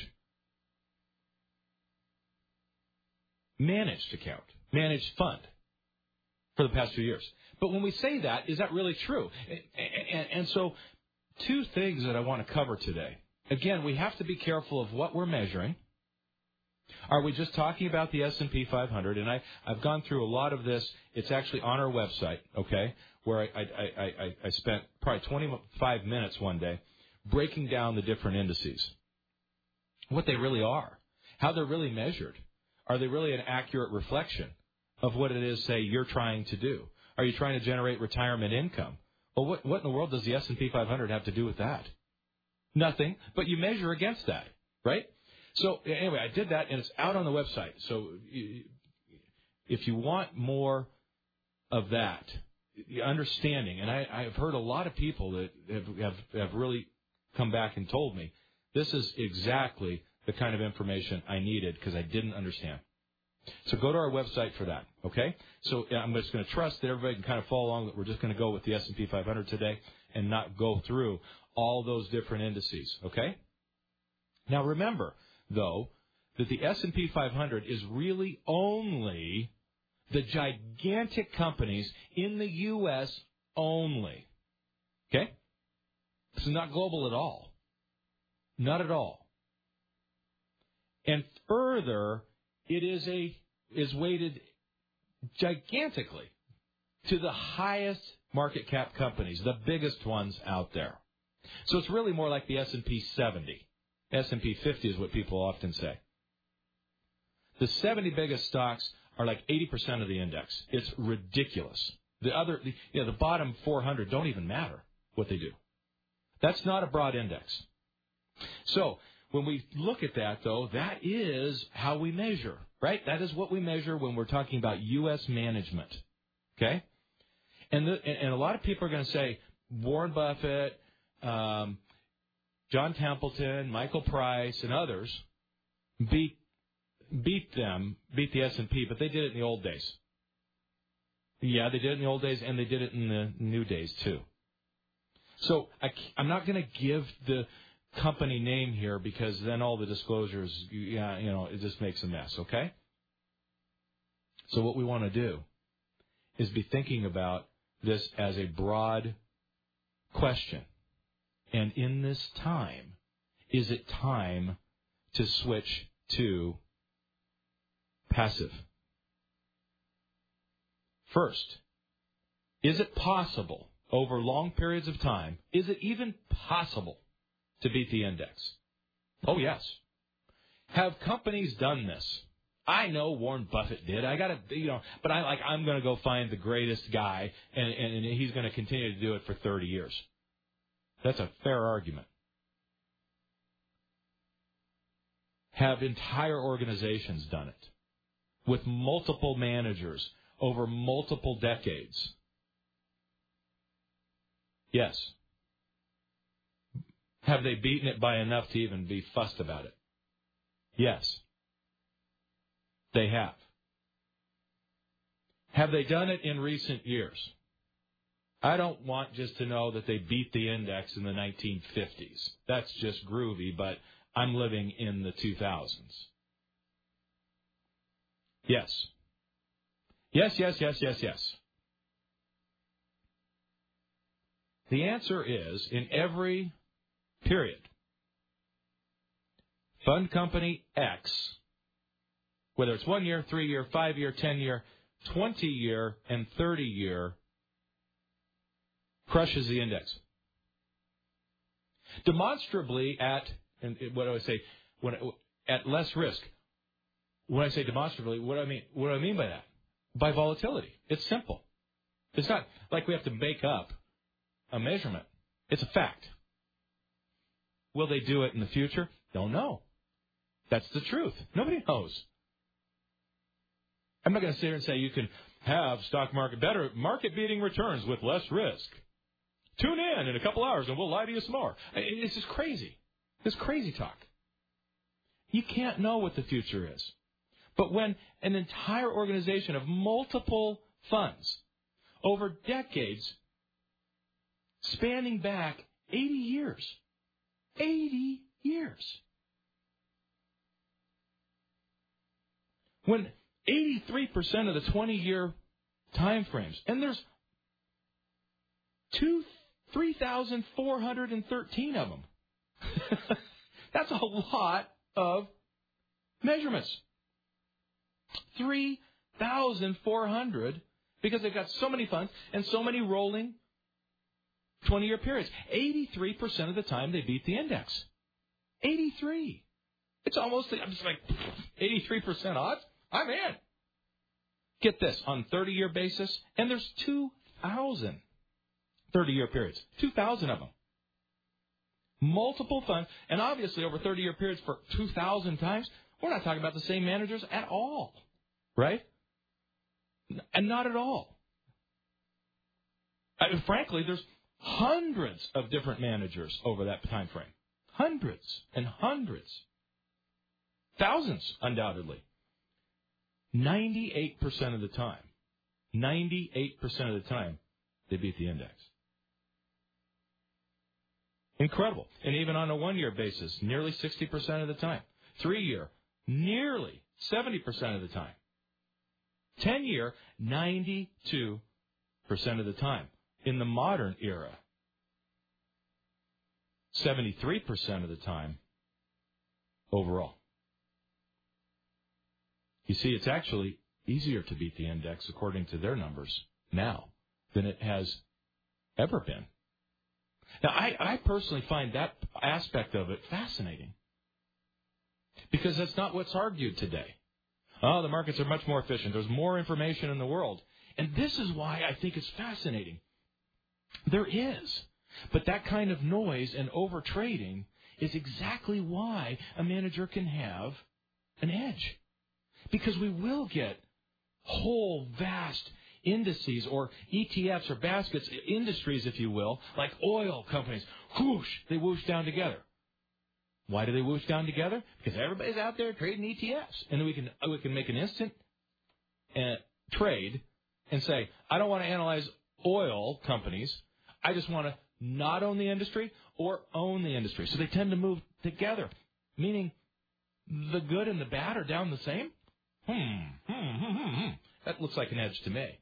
managed account, managed fund for the past few years. But when we say that, is that really true? And, and, and so two things that I want to cover today. Again, we have to be careful of what we're measuring. Are we just talking about the S and P five hundred? And I, I've gone through a lot of this. It's actually on our website, okay, where I, I, I, I spent probably twenty-five minutes one day breaking down the different indices, what they really are, how they're really measured. Are they really an accurate reflection of what it is, say, you're trying to do? Are you trying to generate retirement income? Well, what, what in the world does the S and P five hundred have to do with that? Nothing, but you measure against that, right? So anyway, I did that, and it's out on the website. So if you want more of that, understanding, and I, I've heard a lot of people that have, have, have really come back and told me, this is exactly the kind of information I needed because I didn't understand. So go to our website for that, okay? So I'm just going to trust that everybody can kind of follow along, that we're just going to go with the S and P five hundred today and not go through all those different indices, okay? Now remember, though, that the S and P five hundred is really only the gigantic companies in the U S only, okay? It's not global at all. Not at all. And further, it is a is weighted gigantically to the highest market cap companies, the biggest ones out there. So it's really more like the S and P seventy. S and P fifty is what people often say. The seventy biggest stocks are like eighty percent of the index. It's ridiculous. The other, the, you know, the bottom four hundred don't even matter what they do. That's not a broad index. So when we look at that, though, that is how we measure, right? That is what we measure when we're talking about U S management, okay? And, the, and, and a lot of people are going to say Warren Buffett, um, John Templeton, Michael Price, and others beat beat them, beat the S and P, but they did it in the old days. Yeah, they did it in the old days, and they did it in the new days, too. So I, I'm not going to give the company name here because then all the disclosures, yeah, you know, it just makes a mess, okay? So what we want to do is be thinking about this as a broad question. And in this time, is it time to switch to passive? First, is it possible over long periods of time, is it even possible to beat the index? Oh, yes. Have companies done this? I know Warren Buffett did. I got to, you know, but I like I'm going to go find the greatest guy, and, and, and he's going to continue to do it for thirty years. That's a fair argument. Have entire organizations done it with multiple managers over multiple decades? Yes. Have they beaten it by enough to even be fussed about it? Yes. They have. Have they done it in recent years? I don't want just to know that they beat the index in the nineteen fifties. That's just groovy, but I'm living in the two thousands. Yes. Yes, yes, yes, yes, yes. The answer is, in every period, fund company X, whether it's one year, three year, five year, ten year, twenty year, and thirty year, crushes the index. Demonstrably at, and what do I say, when, at less risk. When I say demonstrably, what do I mean? What do I mean by that? By volatility. It's simple. It's not like we have to make up a measurement. It's a fact. Will they do it in the future? Don't know. That's the truth. Nobody knows. I'm not going to sit here and say you can have stock market better market beating returns with less risk. Tune in in a couple hours and we'll lie to you some more. It's just crazy. It's crazy talk. You can't know what the future is. But when an entire organization of multiple funds over decades spanning back eighty years, eighty years, when eighty-three percent of the twenty-year time frames, and there's two, three thousand four hundred thirteen of them. That's a lot of measurements. three thousand four hundred, because they've got so many funds and so many rolling twenty-year periods. eighty-three percent of the time they beat the index. eighty-three. It's almost, I'm just like, eighty-three percent odds? I'm in. Get this, on thirty-year basis, and there's two thousand thirty-year periods. two thousand of them. Multiple funds, and obviously over thirty-year periods for two thousand times, we're not talking about the same managers at all, right? And not at all. I mean, frankly, there's hundreds of different managers over that time frame. Hundreds and hundreds. Thousands, undoubtedly. ninety-eight percent of the time, ninety-eight percent of the time, they beat the index. Incredible. And even on a one-year basis, nearly sixty percent of the time. Three-year, nearly seventy percent of the time. Ten-year, ninety-two percent of the time. In the modern era, seventy-three percent of the time overall. You see, it's actually easier to beat the index, according to their numbers, now than it has ever been. Now, I, I personally find that aspect of it fascinating, because that's not what's argued today. Oh, the markets are much more efficient. There's more information in the world. And this is why I think it's fascinating. There is. But that kind of noise and overtrading is exactly why a manager can have an edge. Because we will get whole vast indices or E T Fs or baskets, industries, if you will, like oil companies. Whoosh, they whoosh down together. Why do they whoosh down together? Because everybody's out there trading E T Fs. And then we can, we can make an instant uh, trade and say, I don't want to analyze oil companies. I just want to not own the industry or own the industry. So they tend to move together, meaning the good and the bad are down the same. Hmm, hmm, hmm, hmm, hmm. That looks like an edge to me.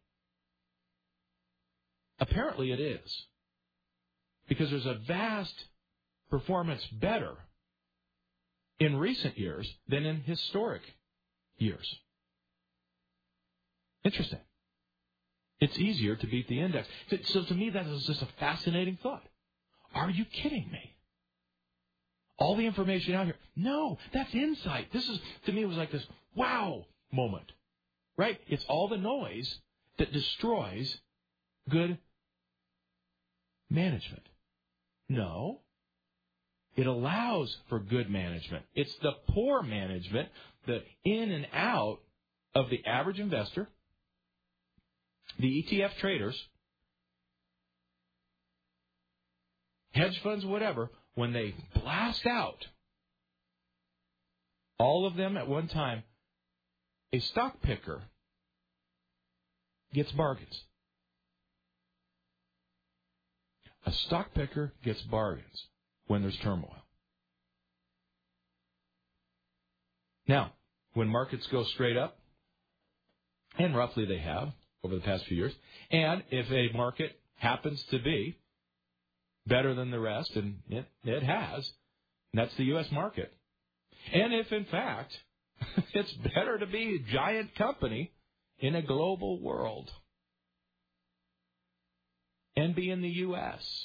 Apparently it is, because there's a vast performance better in recent years than in historic years. Interesting. It's easier to beat the index. So to me, that is just a fascinating thought. Are you kidding me? All the information out here. No, that's insight. This is, to me, it was like this wow moment. Right? It's all the noise that destroys good management. No. It allows for good management. It's the poor management, the in and out of the average investor, the E T F traders, hedge funds, whatever, when they blast out, all of them at one time, a stock picker gets bargains. A stock picker gets bargains when there's turmoil. Now, when markets go straight up, and roughly they have over the past few years, and if a market happens to be better than the rest, and it, it has, and that's the U S market. And if, in fact, it's better to be a giant company in a global world and be in the U S,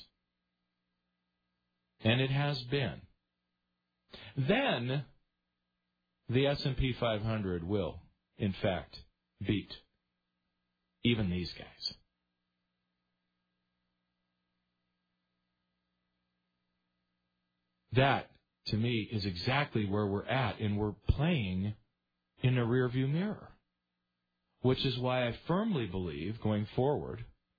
and it has been, then the S and P five hundred will, in fact, beat even these guys. That, to me, is exactly where we're at, and we're playing in a rearview mirror, which is why I firmly believe, going forward,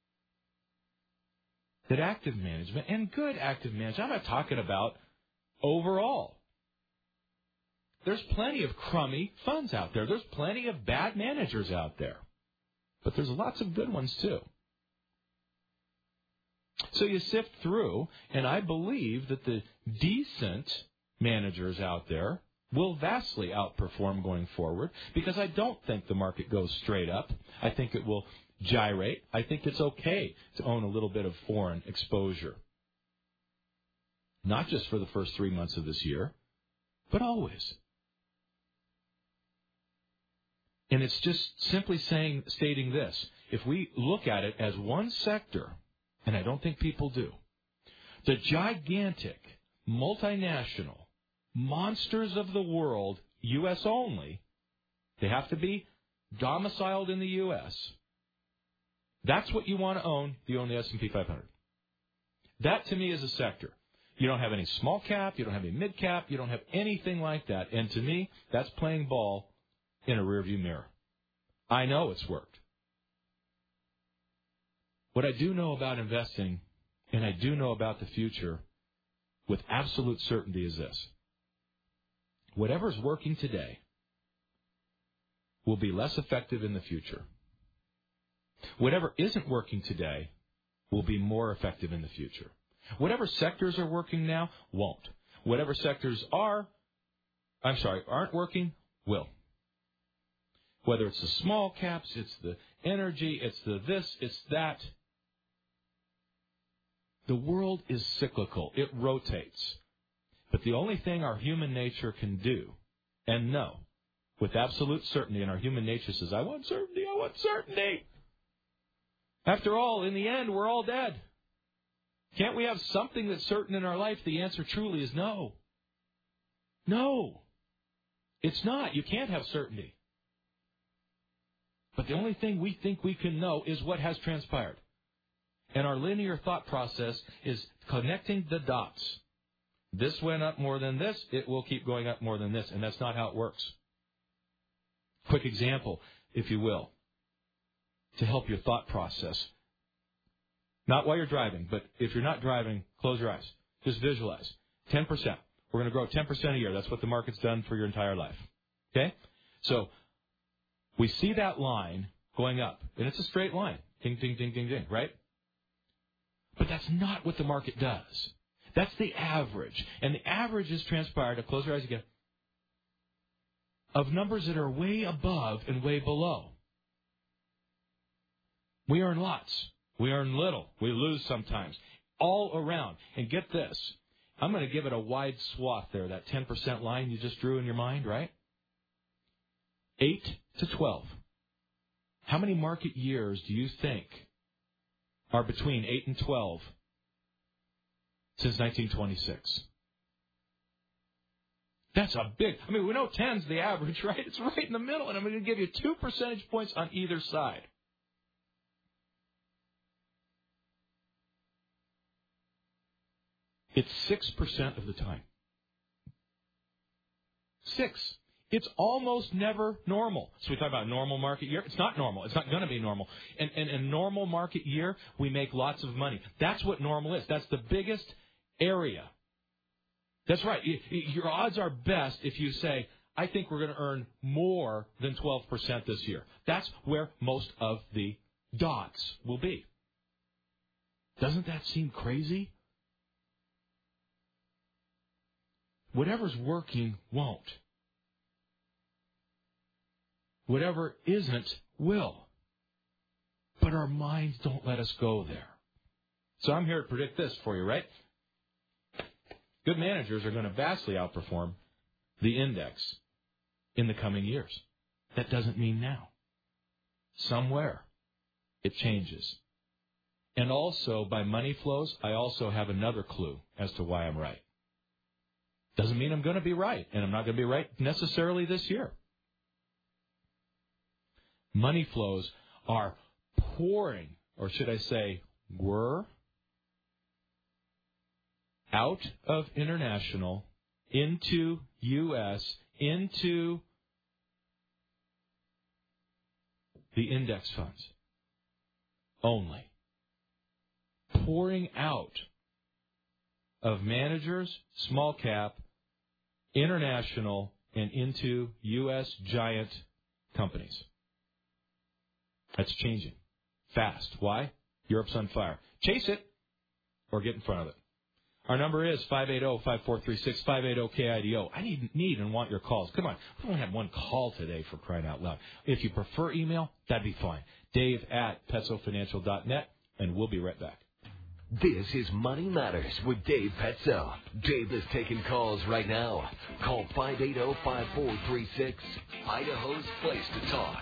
that active management, and good active management, I'm not talking about overall. There's plenty of crummy funds out there. There's plenty of bad managers out there. But there's lots of good ones, too. So you sift through, and I believe that the decent managers out there will vastly outperform going forward, because I don't think the market goes straight up. I think it will gyrate. I think it's okay to own a little bit of foreign exposure. Not just for the first three months of this year, but always. And it's just simply saying, stating this. If we look at it as one sector, and I don't think people do, the gigantic, multinational monsters of the world, U S only, they have to be domiciled in the U S. That's what you want to own, you own the S and P five hundred. That, to me, is a sector. You don't have any small cap, you don't have any mid cap, you don't have anything like that. And to me, that's playing ball in a rearview mirror. I know it's worked. What I do know about investing, and I do know about the future with absolute certainty, is this. Whatever's working today will be less effective in the future. Whatever isn't working today will be more effective in the future. Whatever sectors are working now won't. Whatever sectors are, I'm sorry, aren't working, will. Whether it's the small caps, it's the energy, it's the this, it's that. The world is cyclical. It rotates. But the only thing our human nature can do and know with absolute certainty, and our human nature says, I want certainty, I want certainty. After all, in the end, we're all dead. Can't we have something that's certain in our life? The answer truly is no. No. It's not. You can't have certainty. But the only thing we think we can know is what has transpired. And our linear thought process is connecting the dots. This went up more than this, it will keep going up more than this. And that's not how it works. Quick example, if you will, to help your thought process. Not while you're driving, but if you're not driving, close your eyes. Just visualize. ten percent. We're going to grow ten percent a year. That's what the market's done for your entire life. Okay? So we see that line going up, and it's a straight line. Ding, ding, ding, ding, ding, right? But that's not what the market does. That's the average. And the average is transpired, close your eyes again, of numbers that are way above and way below. We earn lots. We earn little. We lose sometimes. All around. And get this. I'm going to give it a wide swath there, that ten percent line you just drew in your mind, right? eight to twelve. How many market years do you think are between eight and twelve since nineteen twenty-six? That's a big... I mean, we know ten's the average, right? It's right in the middle, and I'm going to give you two percentage points on either side. It's six percent of the time. Six. It's almost never normal. So we talk about normal market year. It's not normal. It's not going to be normal. And in a normal market year, we make lots of money. That's what normal is. That's the biggest area. That's right. Your odds are best if you say, I think we're going to earn more than twelve percent this year. That's where most of the dots will be. Doesn't that seem crazy? Whatever's working won't. Whatever isn't will. But our minds don't let us go there. So I'm here to predict this for you, right? Good managers are going to vastly outperform the index in the coming years. That doesn't mean now. Somewhere it changes. And also, by money flows, I also have another clue as to why I'm right. Doesn't mean I'm going to be right, and I'm not going to be right necessarily this year. Money flows are pouring, or should I say, were, out of international, into U S, into the index funds. Only. Pouring out of managers, small cap, international, and into U S giant companies. That's changing. Fast. Why? Europe's on fire. Chase it or get in front of it. Our number is five eight zero, five four three six, five eight zero K I D O. I need, need and want your calls. Come on. We only have one call today for crying out loud. If you prefer email, that'd be fine. Dave at petso financial dot net, and we'll be right back. This is Money Matters with Dave Petso. Dave is taking calls right now. Call five eight zero, five four three six, Idaho's place to talk.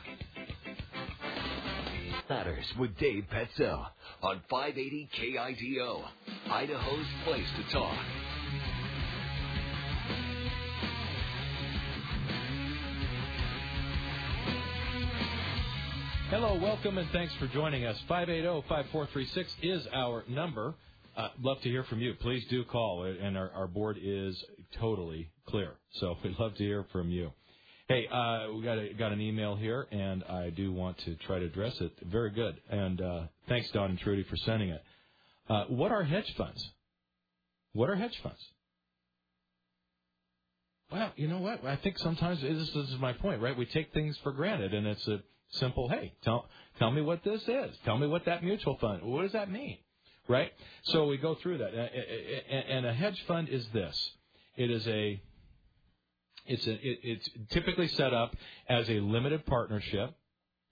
Matters with Dave Petso on five eighty K I D O, Idaho's place to talk. Hello, welcome, and thanks for joining us. five eight zero, five four three six is our number. Uh, love to hear from you. Please do call, and our, our board is totally clear. So we'd love to hear from you. Hey, uh, we got a, got an email here, and I do want to try to address it. Very good. And uh, thanks, Don and Trudy, for sending it. Uh, what are hedge funds? What are hedge funds? Well, you know what? I think sometimes this is my point, right? We take things for granted, and it's a simple, hey, tell tell me what this is. Tell me what that mutual fund, what does that mean, right? So we go through that. And a hedge fund is this. It is a, it's a, it, it's typically set up as a limited partnership,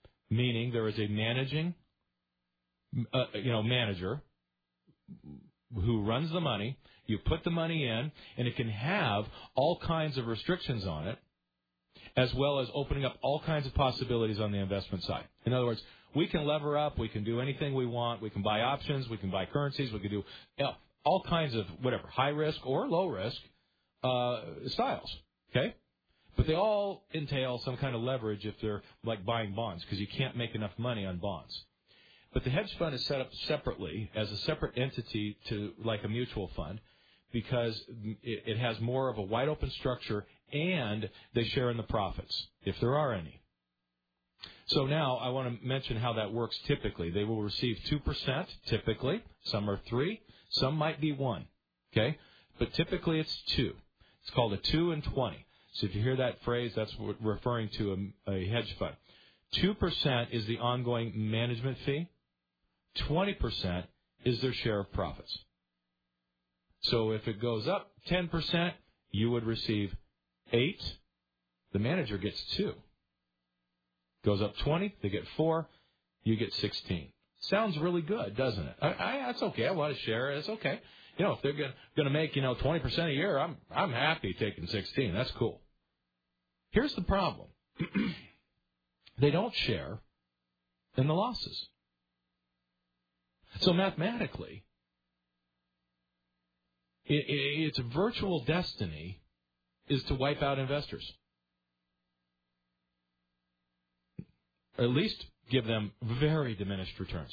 meaning there is a managing, uh, you know, manager, who runs the money. You put the money in, and it can have all kinds of restrictions on it, as well as opening up all kinds of possibilities on the investment side. In other words, we can lever up. We can do anything we want. We can buy options. We can buy currencies. We can do you know, all kinds of whatever, high risk or low risk uh, styles, okay? But they all entail some kind of leverage if they're like buying bonds, because you can't make enough money on bonds. But the hedge fund is set up separately as a separate entity to like a mutual fund, because it, it has more of a wide open structure, and they share in the profits, if there are any. So now I want to mention how that works typically. They will receive two percent typically. Some are three. Some might be one. Okay? But typically it's two. It's called a two and twenty. So if you hear that phrase, that's referring to a, a hedge fund. two percent is the ongoing management fee. twenty percent is their share of profits. So if it goes up ten percent, you would receive eight. The manager gets two. Goes up twenty, they get four, you get sixteen. Sounds really good, doesn't it? I, I, that's okay. I want to share. It's okay. You know, if they're going to make, you know, twenty percent a year, I'm I'm happy taking sixteen. That's cool. Here's the problem. They don't share in the losses. So mathematically, it, it, its virtual destiny is to wipe out investors. Or at least give them very diminished returns.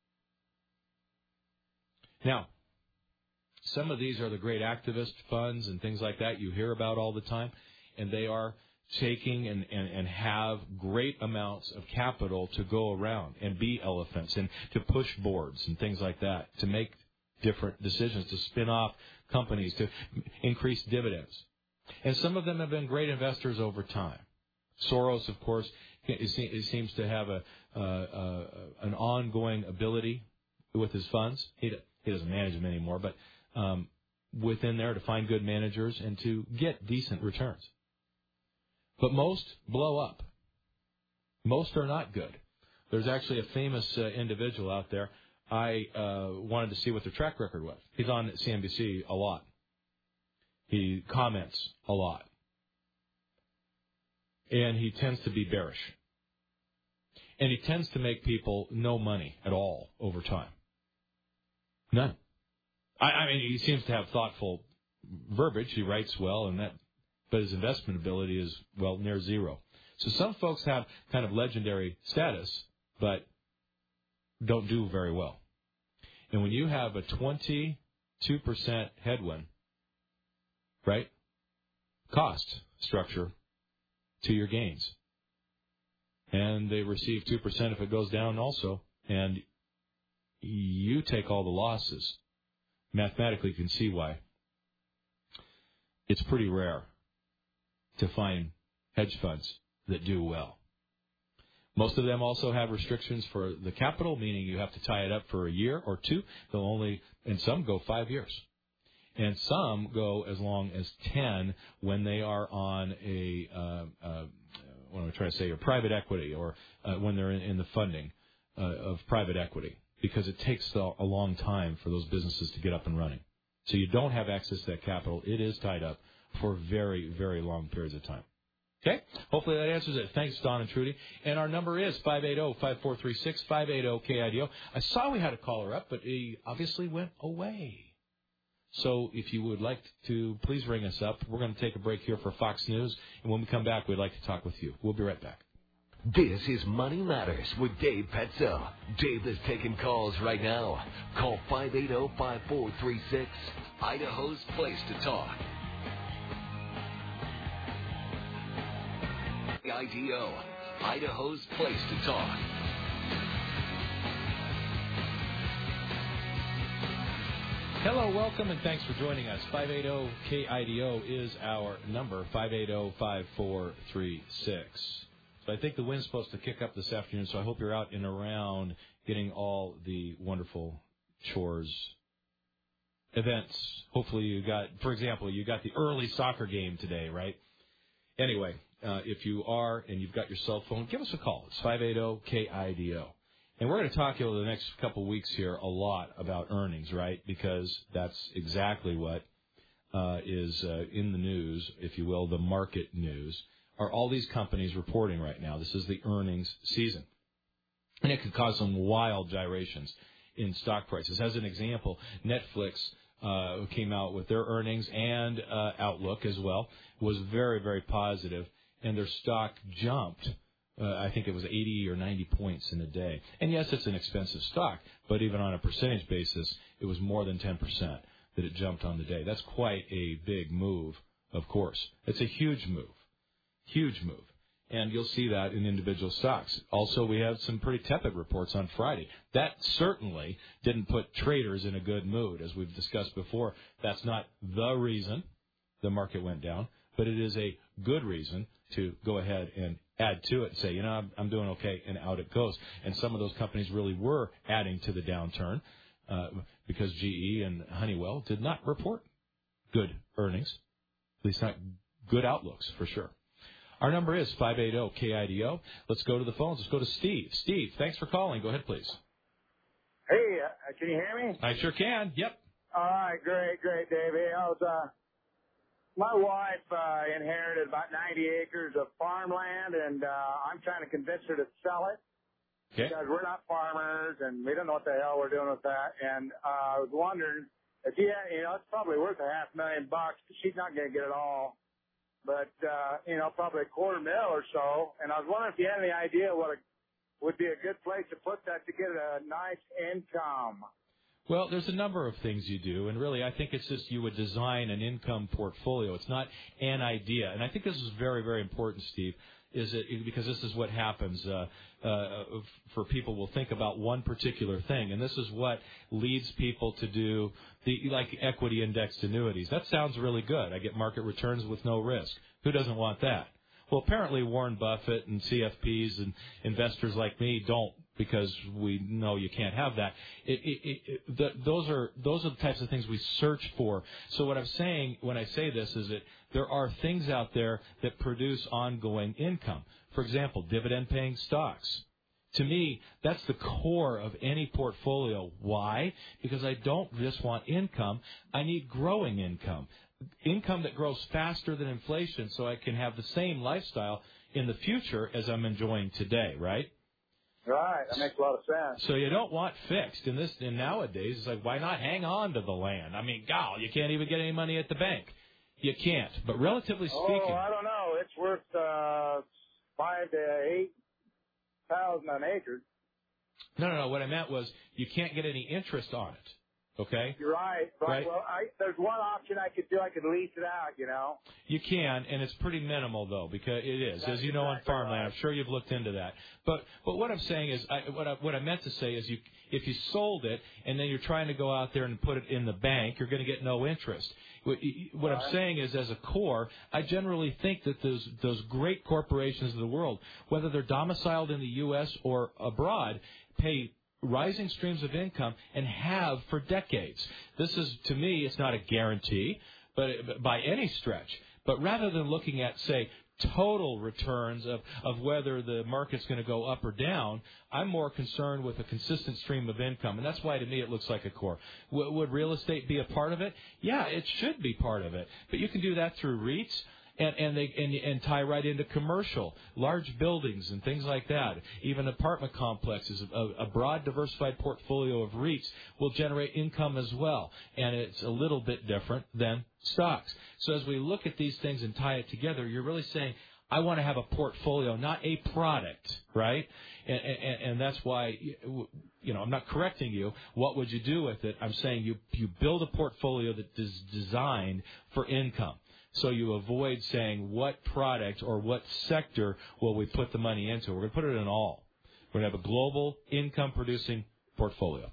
Now, some of these are the great activist funds and things like that you hear about all the time, and they are taking and, and, and have great amounts of capital to go around and be elephants and to push boards and things like that, to make different decisions, to spin off companies, to increase dividends. And some of them have been great investors over time. Soros, of course, it seems to have a uh, uh, an ongoing ability with his funds. He, he doesn't manage them anymore, but um, within there to find good managers and to get decent returns. But most blow up. Most are not good. There's actually a famous uh, individual out there. I uh, wanted to see what their track record was. He's on C N B C a lot. He comments a lot. And he tends to be bearish. And he tends to make people no money at all over time. None. I, I mean, he seems to have thoughtful verbiage. He writes well, and that, but his investment ability is, well, near zero. So some folks have kind of legendary status, but don't do very well. And when you have a twenty-two percent headwind, right, cost structure to your gains. And they receive two percent if it goes down also. And you take all the losses. Mathematically, you can see why. It's pretty rare to find hedge funds that do well. Most of them also have restrictions for the capital, meaning you have to tie it up for a year or two. They'll only, and some go five years. And some go as long as ten when they are on a, uh, uh, what am I trying to say, or private equity, or uh, when they're in, in the funding uh, of private equity, because it takes a, a long time for those businesses to get up and running. So you don't have access to that capital. It is tied up for very, very long periods of time. Okay? Hopefully that answers it. Thanks, Don and Trudy. And our number is five eight zero, five four three six, five eight zero, K I D O. I saw we had a caller up, but he obviously went away. So if you would like to, please ring us up. We're going to take a break here for Fox News, and when we come back, we'd like to talk with you. We'll be right back. This is Money Matters with Dave Petzo. Dave is taking calls right now. Call five eight zero, five four three six, Idaho's place to talk. I D O, Idaho's place to talk. Hello, welcome, and thanks for joining us. five eight zero, K I D O is our number, five eight zero, five four three six. So I think the wind's supposed to kick up this afternoon, so I hope you're out and around getting all the wonderful chores, events. Hopefully you got, for example, you got the early soccer game today, right? Anyway, uh, if you are and you've got your cell phone, give us a call. It's five eight zero, K I D O. And we're going to talk over the next couple of weeks here a lot about earnings, right? Because that's exactly what uh, is uh, in the news, if you will, the market news, are all these companies reporting right now. This is the earnings season. And it could cause some wild gyrations in stock prices. As an example, Netflix uh, came out with their earnings and uh, outlook as well, was very, very positive, and their stock jumped. Uh, I think it was eighty or ninety points in a day. And yes, it's an expensive stock, but even on a percentage basis, it was more than ten percent that it jumped on the day. That's quite a big move, of course. It's a huge move, huge move. And you'll see that in individual stocks. Also, we have some pretty tepid reports on Friday. That certainly didn't put traders in a good mood. As we've discussed before, that's not the reason the market went down, but it is a good reason to go ahead and add to it and say, you know, I'm, I'm doing okay, and out it goes. And some of those companies really were adding to the downturn uh, because G E and Honeywell did not report good earnings, at least not good outlooks for sure. Our number is five eight zero K I D O. Let's go to the phones. Let's go to Steve. Steve, thanks for calling. Go ahead, please. Hey, uh, can you hear me? I sure can. Yep. All right, great, great, Dave. Hey, I was, uh, my wife uh, inherited about ninety acres of farmland, and uh, I'm trying to convince her to sell it. Okay. Because we're not farmers, and we don't know what the hell we're doing with that. And uh, I was wondering if you, had, you know, it's probably worth a half million bucks. She's not going to get it all. But, uh, you know, probably a quarter mil or so. And I was wondering if you had any idea what a, would be a good place to put that to get a nice income. Well, there's a number of things you do, and really I think it's just you would design an income portfolio. It's not an idea. And I think this is very, very important, Steve, is it, because this is what happens uh, uh, for people will think about one particular thing, and this is what leads people to do the like equity indexed annuities. That sounds really good. I get market returns with no risk. Who doesn't want that? Well, apparently Warren Buffett and C F Ps and investors like me don't, because we know you can't have that. It, it, it, the, those are those are the types of things we search for. So what I'm saying when I say this is that there are things out there that produce ongoing income. For example, dividend-paying stocks. To me, that's the core of any portfolio. Why? Because I don't just want income. I need growing income. Income that grows faster than inflation so I can have the same lifestyle in the future as I'm enjoying today, right? Right, that makes a lot of sense. So you don't want fixed. In this, and nowadays, it's like, why not hang on to the land? I mean, God, you can't even get any money at the bank. You can't. But relatively speaking, oh, I don't know. It's worth uh, five to eight thousand an acre. No, no, no. What I meant was you can't get any interest on it. Okay? You're right. But, right. Well, I, there's one option I could do. I could lease it out, you know. You can, and it's pretty minimal, though, because it is. That's As you know, exactly on farmland, right. I'm sure you've looked into that. But but what I'm saying is, I, what, I, what I meant to say is you if you sold it and then you're trying to go out there and put it in the bank, you're going to get no interest. What, what right. I'm saying is, as a core, I generally think that those, those great corporations of the world, whether they're domiciled in the U S or abroad, pay rising streams of income and have for decades. This is, to me, it's not a guarantee, but by any stretch. But rather than looking at, say, total returns of, of whether the market's going to go up or down, I'm more concerned with a consistent stream of income. And that's why, to me, it looks like a core. W- would real estate be a part of it? Yeah, it should be part of it. But you can do that through REITs. And and they and, and tie right into commercial, large buildings and things like that. Even apartment complexes, a, a broad, diversified portfolio of REITs will generate income as well. And it's a little bit different than stocks. So as we look at these things and tie it together, you're really saying, I want to have a portfolio, not a product, right? And, and, and that's why, you know, I'm not correcting you. What would you do with it? I'm saying you you build a portfolio that is designed for income. So you avoid saying what product or what sector will we put the money into. We're going to put it in all. We're going to have a global income-producing portfolio.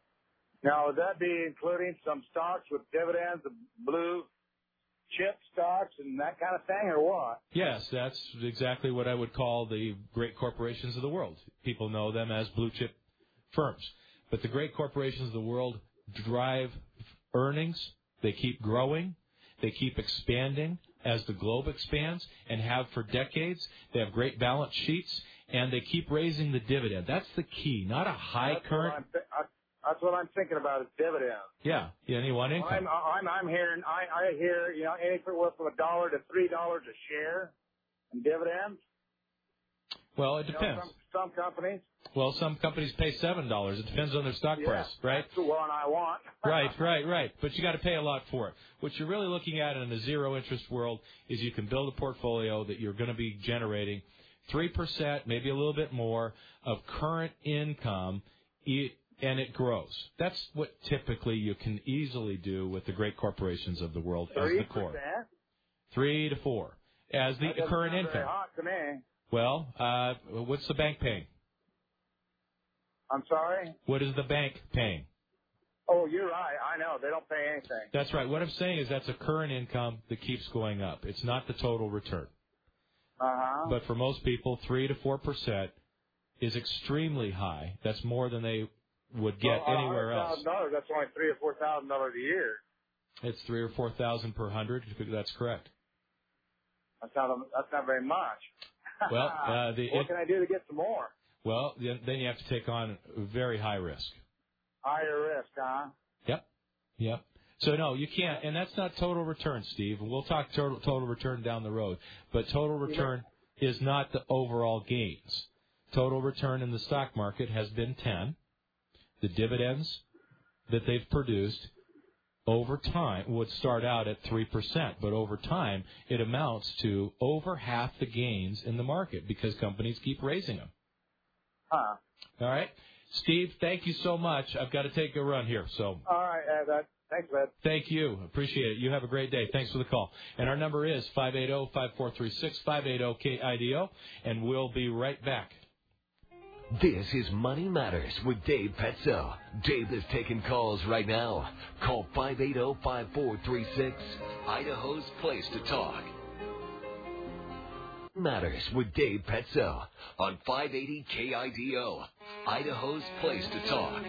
Now, would that be including some stocks with dividends, blue chip stocks and that kind of thing, or what? Yes, that's exactly what I would call the great corporations of the world. People know them as blue chip firms. But the great corporations of the world drive earnings. They keep growing. They keep expanding as the globe expands and have for decades. They have great balance sheets, and they keep raising the dividend. That's the key, not a high that's current. What I'm th- I, that's what I'm thinking about is dividends. Yeah, yeah, any one income. I'm, I'm, I'm hearing, I, I hear, you know, anywhere from a dollar to three dollars a share in dividends. Well, it You know, depends. some, some companies. Well, some companies pay seven dollars. It depends on their stock Yeah, price, right? That's the one I want. Right, right, right. But you got to pay a lot for it. What you're really looking at in a zero interest world is you can build a portfolio that you're going to be generating three percent, maybe a little bit more, of current income, and it grows. That's what typically you can easily do with the great corporations of the world as the core. Three to four as the that current sound income. very hot to me. Well, uh, what's the bank paying? I'm sorry? What is the bank paying? Oh, you're right. I know. They don't pay anything. That's right. What I'm saying is that's a current income that keeps going up. It's not the total return. Uh-huh. But for most people, three to four percent is extremely high. That's more than they would get well, anywhere else. That's only three or four thousand dollars a year. It's three or four thousand per hundred. That's correct. That's not. That's not very much. Well, uh, the, what it, can I do to get some more? Well, then you have to take on very high risk. Higher risk, huh? Yep. Yep. So, no, you can't. And that's not total return, Steve. We'll talk total, total return down the road. But total return yeah. is not the overall gains. Total return in the stock market has been ten. The dividends that they've produced over time would start out at three percent. But over time, it amounts to over half the gains in the market because companies keep raising them. Huh. All right. Steve, thank you so much. I've got to take a run here. So. All right. Uh, that, thanks, Ed. Thank you. Appreciate it. You have a great day. Thanks for the call. And our number is five eight zero, five four three six, five eight zero, K I D O, and we'll be right back. This is Money Matters with Dave Petzo. Dave is taking calls right now. Call five eight zero, five four three six, Idaho's place to talk. Matters with Dave Petzo on five eighty K I D O, Idaho's place to talk.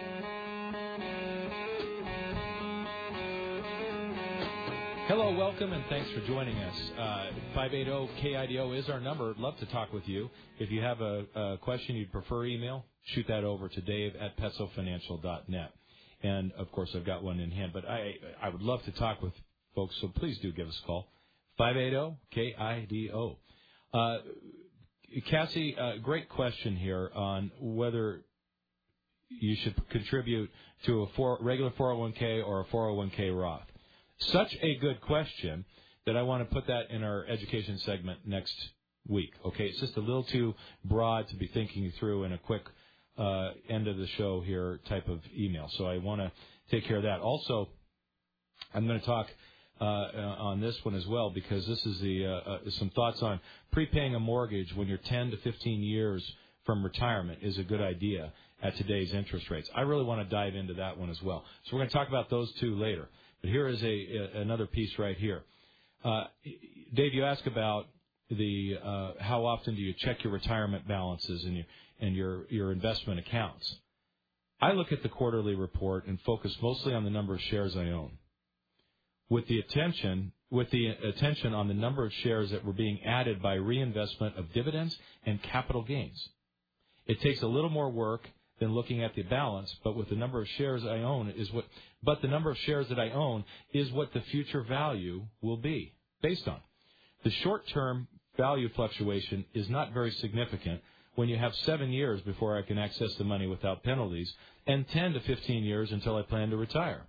Hello, welcome, and thanks for joining us. Uh, five eight zero K I D O is our number. I'd love to talk with you. If you have a, a question you'd prefer email, shoot that over to Dave at petso financial dot net. And, of course, I've got one in hand. But I I would love to talk with folks, so please do give us a call. five eight zero K I D O. Uh, Cassie, uh, great question here on whether you should contribute to a four, regular four oh one k or a four oh one k Roth. Such a good question that I want to put that in our education segment next week. Okay, it's just a little too broad to be thinking through in a quick uh, end of the show here type of email. So I want to take care of that. Also, I'm going to talk uh, on this one as well because this is the uh, uh, some thoughts on prepaying a mortgage when you're ten to fifteen years from retirement is a good idea at today's interest rates. I really want to dive into that one as well. So we're going to talk about those two later. But here is a, a another piece right here. Uh, Dave, you ask about the uh, how often do you check your retirement balances and your and your your investment accounts. I look at the quarterly report and focus mostly on the number of shares I own, with the attention with the attention on the number of shares that were being added by reinvestment of dividends and capital gains. It takes a little more work than looking at the balance, but with the number of shares I own is what but the number of shares that I own is what the future value will be based on. The short-term value fluctuation is not very significant when you have seven years before I can access the money without penalties and ten to fifteen years until I plan to retire.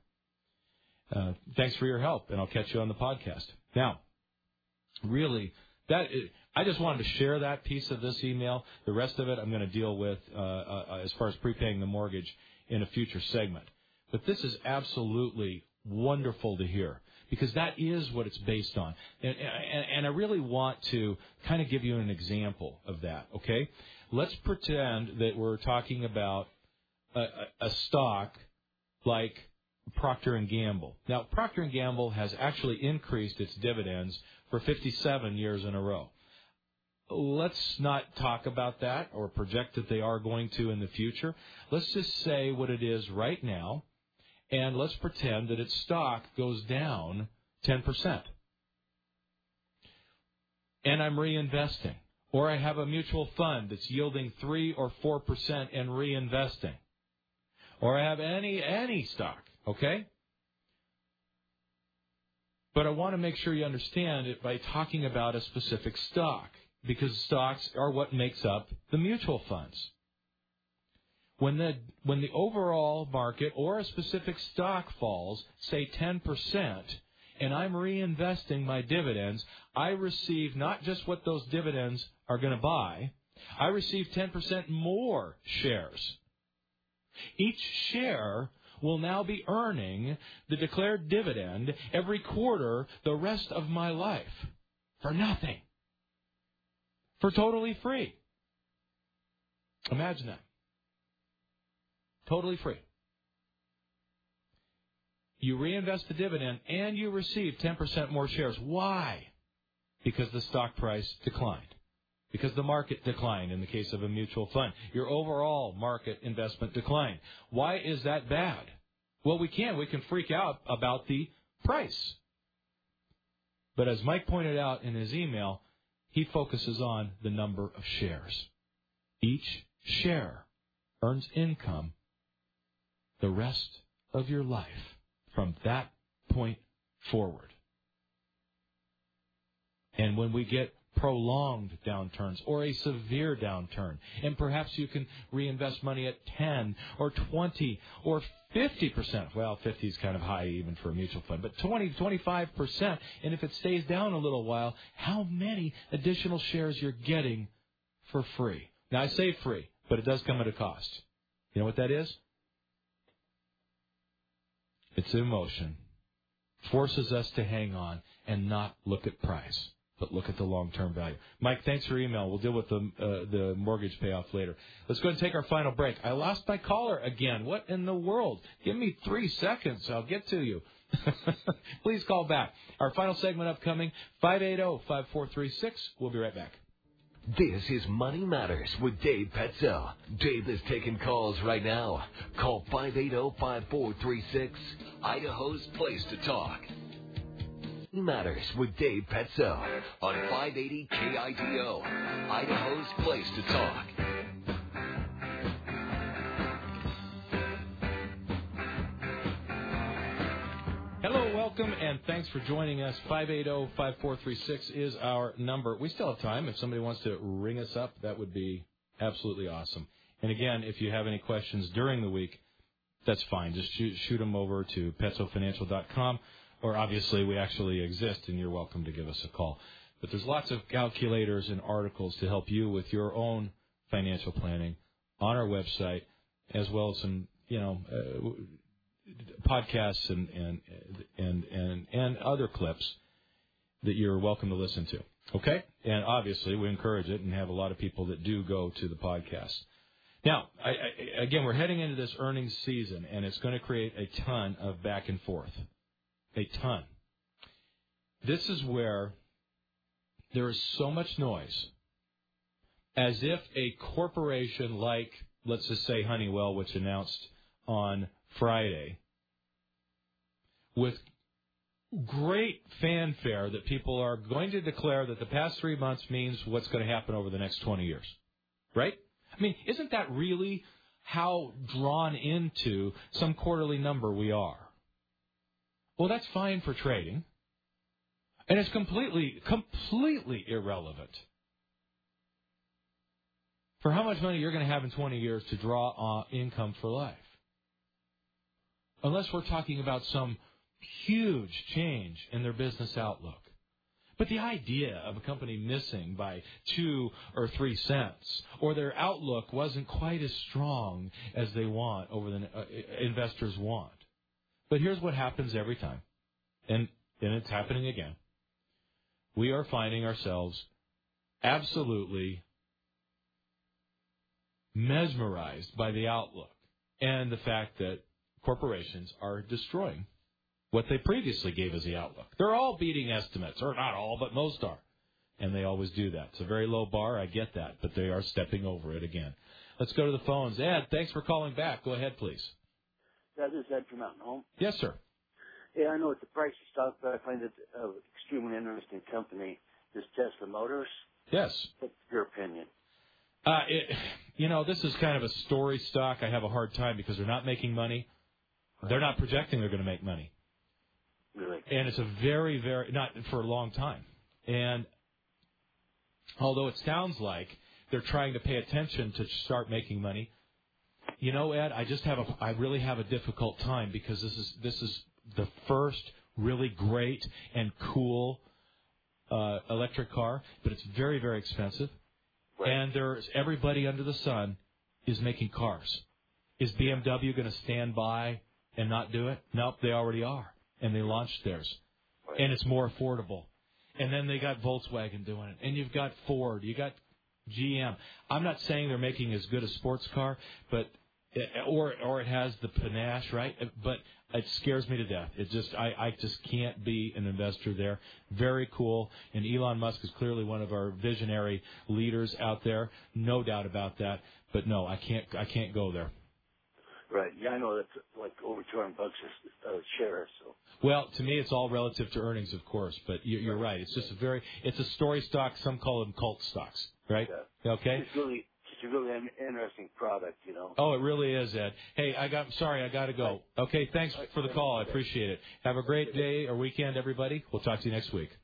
Uh, thanks for your help, and I'll catch you on the podcast. Now, really, that is, I just wanted to share that piece of this email. The rest of it I'm going to deal with uh, uh, as far as prepaying the mortgage in a future segment. But this is absolutely wonderful to hear because that is what it's based on. And, and, and I really want to kind of give you an example of that, okay? Let's pretend that we're talking about a, a, a stock like Procter and Gamble. Now, Procter and Gamble has actually increased its dividends for fifty-seven years in a row. Let's not talk about that or project that they are going to in the future. Let's just say what it is right now, and let's pretend that its stock goes down ten percent. And I'm reinvesting. Or I have a mutual fund that's yielding three or four percent and reinvesting. Or I have any any stock, okay? But I want to make sure you understand it by talking about a specific stock, because stocks are what makes up the mutual funds. When the when the overall market or a specific stock falls, say ten percent, and I'm reinvesting my dividends, I receive not just what those dividends are going to buy, I receive ten percent more shares. Each share will now be earning the declared dividend every quarter the rest of my life for nothing, for totally free. Imagine that. Totally free. You reinvest the dividend and you receive ten percent more shares. Why? Because the stock price declined. Because the market declined in the case of a mutual fund. Your overall market investment declined. Why is that bad? Well, we can. We can freak out about the price. But as Mike pointed out in his email, he focuses on the number of shares. Each share earns income the rest of your life from that point forward. And when we get prolonged downturns or a severe downturn, and perhaps you can reinvest money at ten or twenty or fifty percent. Well, fifty is kind of high even for a mutual fund, but twenty, twenty-five percent. And if it stays down a little while, how many additional shares you're getting for free? Now, I say free, but it does come at a cost. You know what that is? It's emotion. Forces us to hang on and not look at price, but look at the long-term value. Mike, thanks for your email. We'll deal with the uh, the mortgage payoff later. Let's go ahead and take our final break. I lost my caller again. What in the world? Give me three seconds. I'll get to you. Please call back. Our final segment upcoming, five eight zero, five four three six. We'll be right back. This is Money Matters with Dave Petzo. Dave is taking calls right now. Call five eight zero, five four three six, Idaho's place to talk. Money Matters with Dave Petzo on five eighty K I D O, Idaho's place to talk. Hello, welcome, and thanks for joining us. five eight zero, five four three six is our number. We still have time. If somebody wants to ring us up, that would be absolutely awesome. And again, if you have any questions during the week, that's fine. Just shoot, shoot them over to petso financial dot com, or obviously we actually exist, and you're welcome to give us a call. But there's lots of calculators and articles to help you with your own financial planning on our website, as well as some, you know, uh, podcasts and, and and and and other clips that you're welcome to listen to. Okay? And obviously we encourage it and have a lot of people that do go to the podcast. Now, I, I, again, we're heading into this earnings season, and it's going to create a ton of back and forth. A ton. This is where there is so much noise, as if a corporation like, let's just say Honeywell, which announced on Friday, with great fanfare that people are going to declare that the past three months means what's going to happen over the next twenty years. Right? I mean, isn't that really how drawn into some quarterly number we are? Well, that's fine for trading. And it's completely, completely irrelevant for how much money you're going to have in twenty years to draw uh, income for life. Unless we're talking about some huge change in their business outlook. But the idea of a company missing by two or three cents, or their outlook wasn't quite as strong as they want, over the uh, investors want. But here's what happens every time, and, and it's happening again. We are finding ourselves absolutely mesmerized by the outlook and the fact that corporations are destroying what they previously gave as the outlook. They're all beating estimates, or not all, but most are. And they always do that. It's a very low bar, I get that, but they are stepping over it again. Let's go to the phones. Ed, thanks for calling back. Go ahead, please. Yeah, this is Ed from Mountain Home. Yes, sir. Yeah, I know it's a pricey stuff, but I find it an extremely interesting company, this Tesla Motors. Yes. But Your opinion. Uh, it, you know, this is kind of a story stock. I have a hard time because they're not making money. They're not projecting they're going to make money. Really? And it's a very, very, not for a long time. And although it sounds like they're trying to pay attention to start making money, you know, Ed, I just have a, I really have a difficult time because this is, this is the first really great and cool uh, electric car, but it's very, very expensive. Right. And there's everybody under the sun is making cars. Is B M W going to stand by and not do it? Nope, they already are. And they launched theirs. Right. And it's more affordable. And then they got Volkswagen doing it. And you've got Ford. You got G M. I'm not saying they're making as good a sports car, but or or it has the panache, right? But it scares me to death. It just I, I just can't be an investor there. Very cool. And Elon Musk is clearly one of our visionary leaders out there. No doubt about that. But no, I can't I can't go there. Right. Yeah, I know that's like over two hundred bucks a share. So. Well, to me, it's all relative to earnings, of course. But you're, you're right. It's just a very it's a story stock. Some call them cult stocks, right? Yeah. Okay. It's really it's a really an interesting product, you know. Oh, it really is, Ed. Hey, I got sorry, I got to go. Okay, thanks for the call. I appreciate it. Have a great day or weekend, everybody. We'll talk to you next week.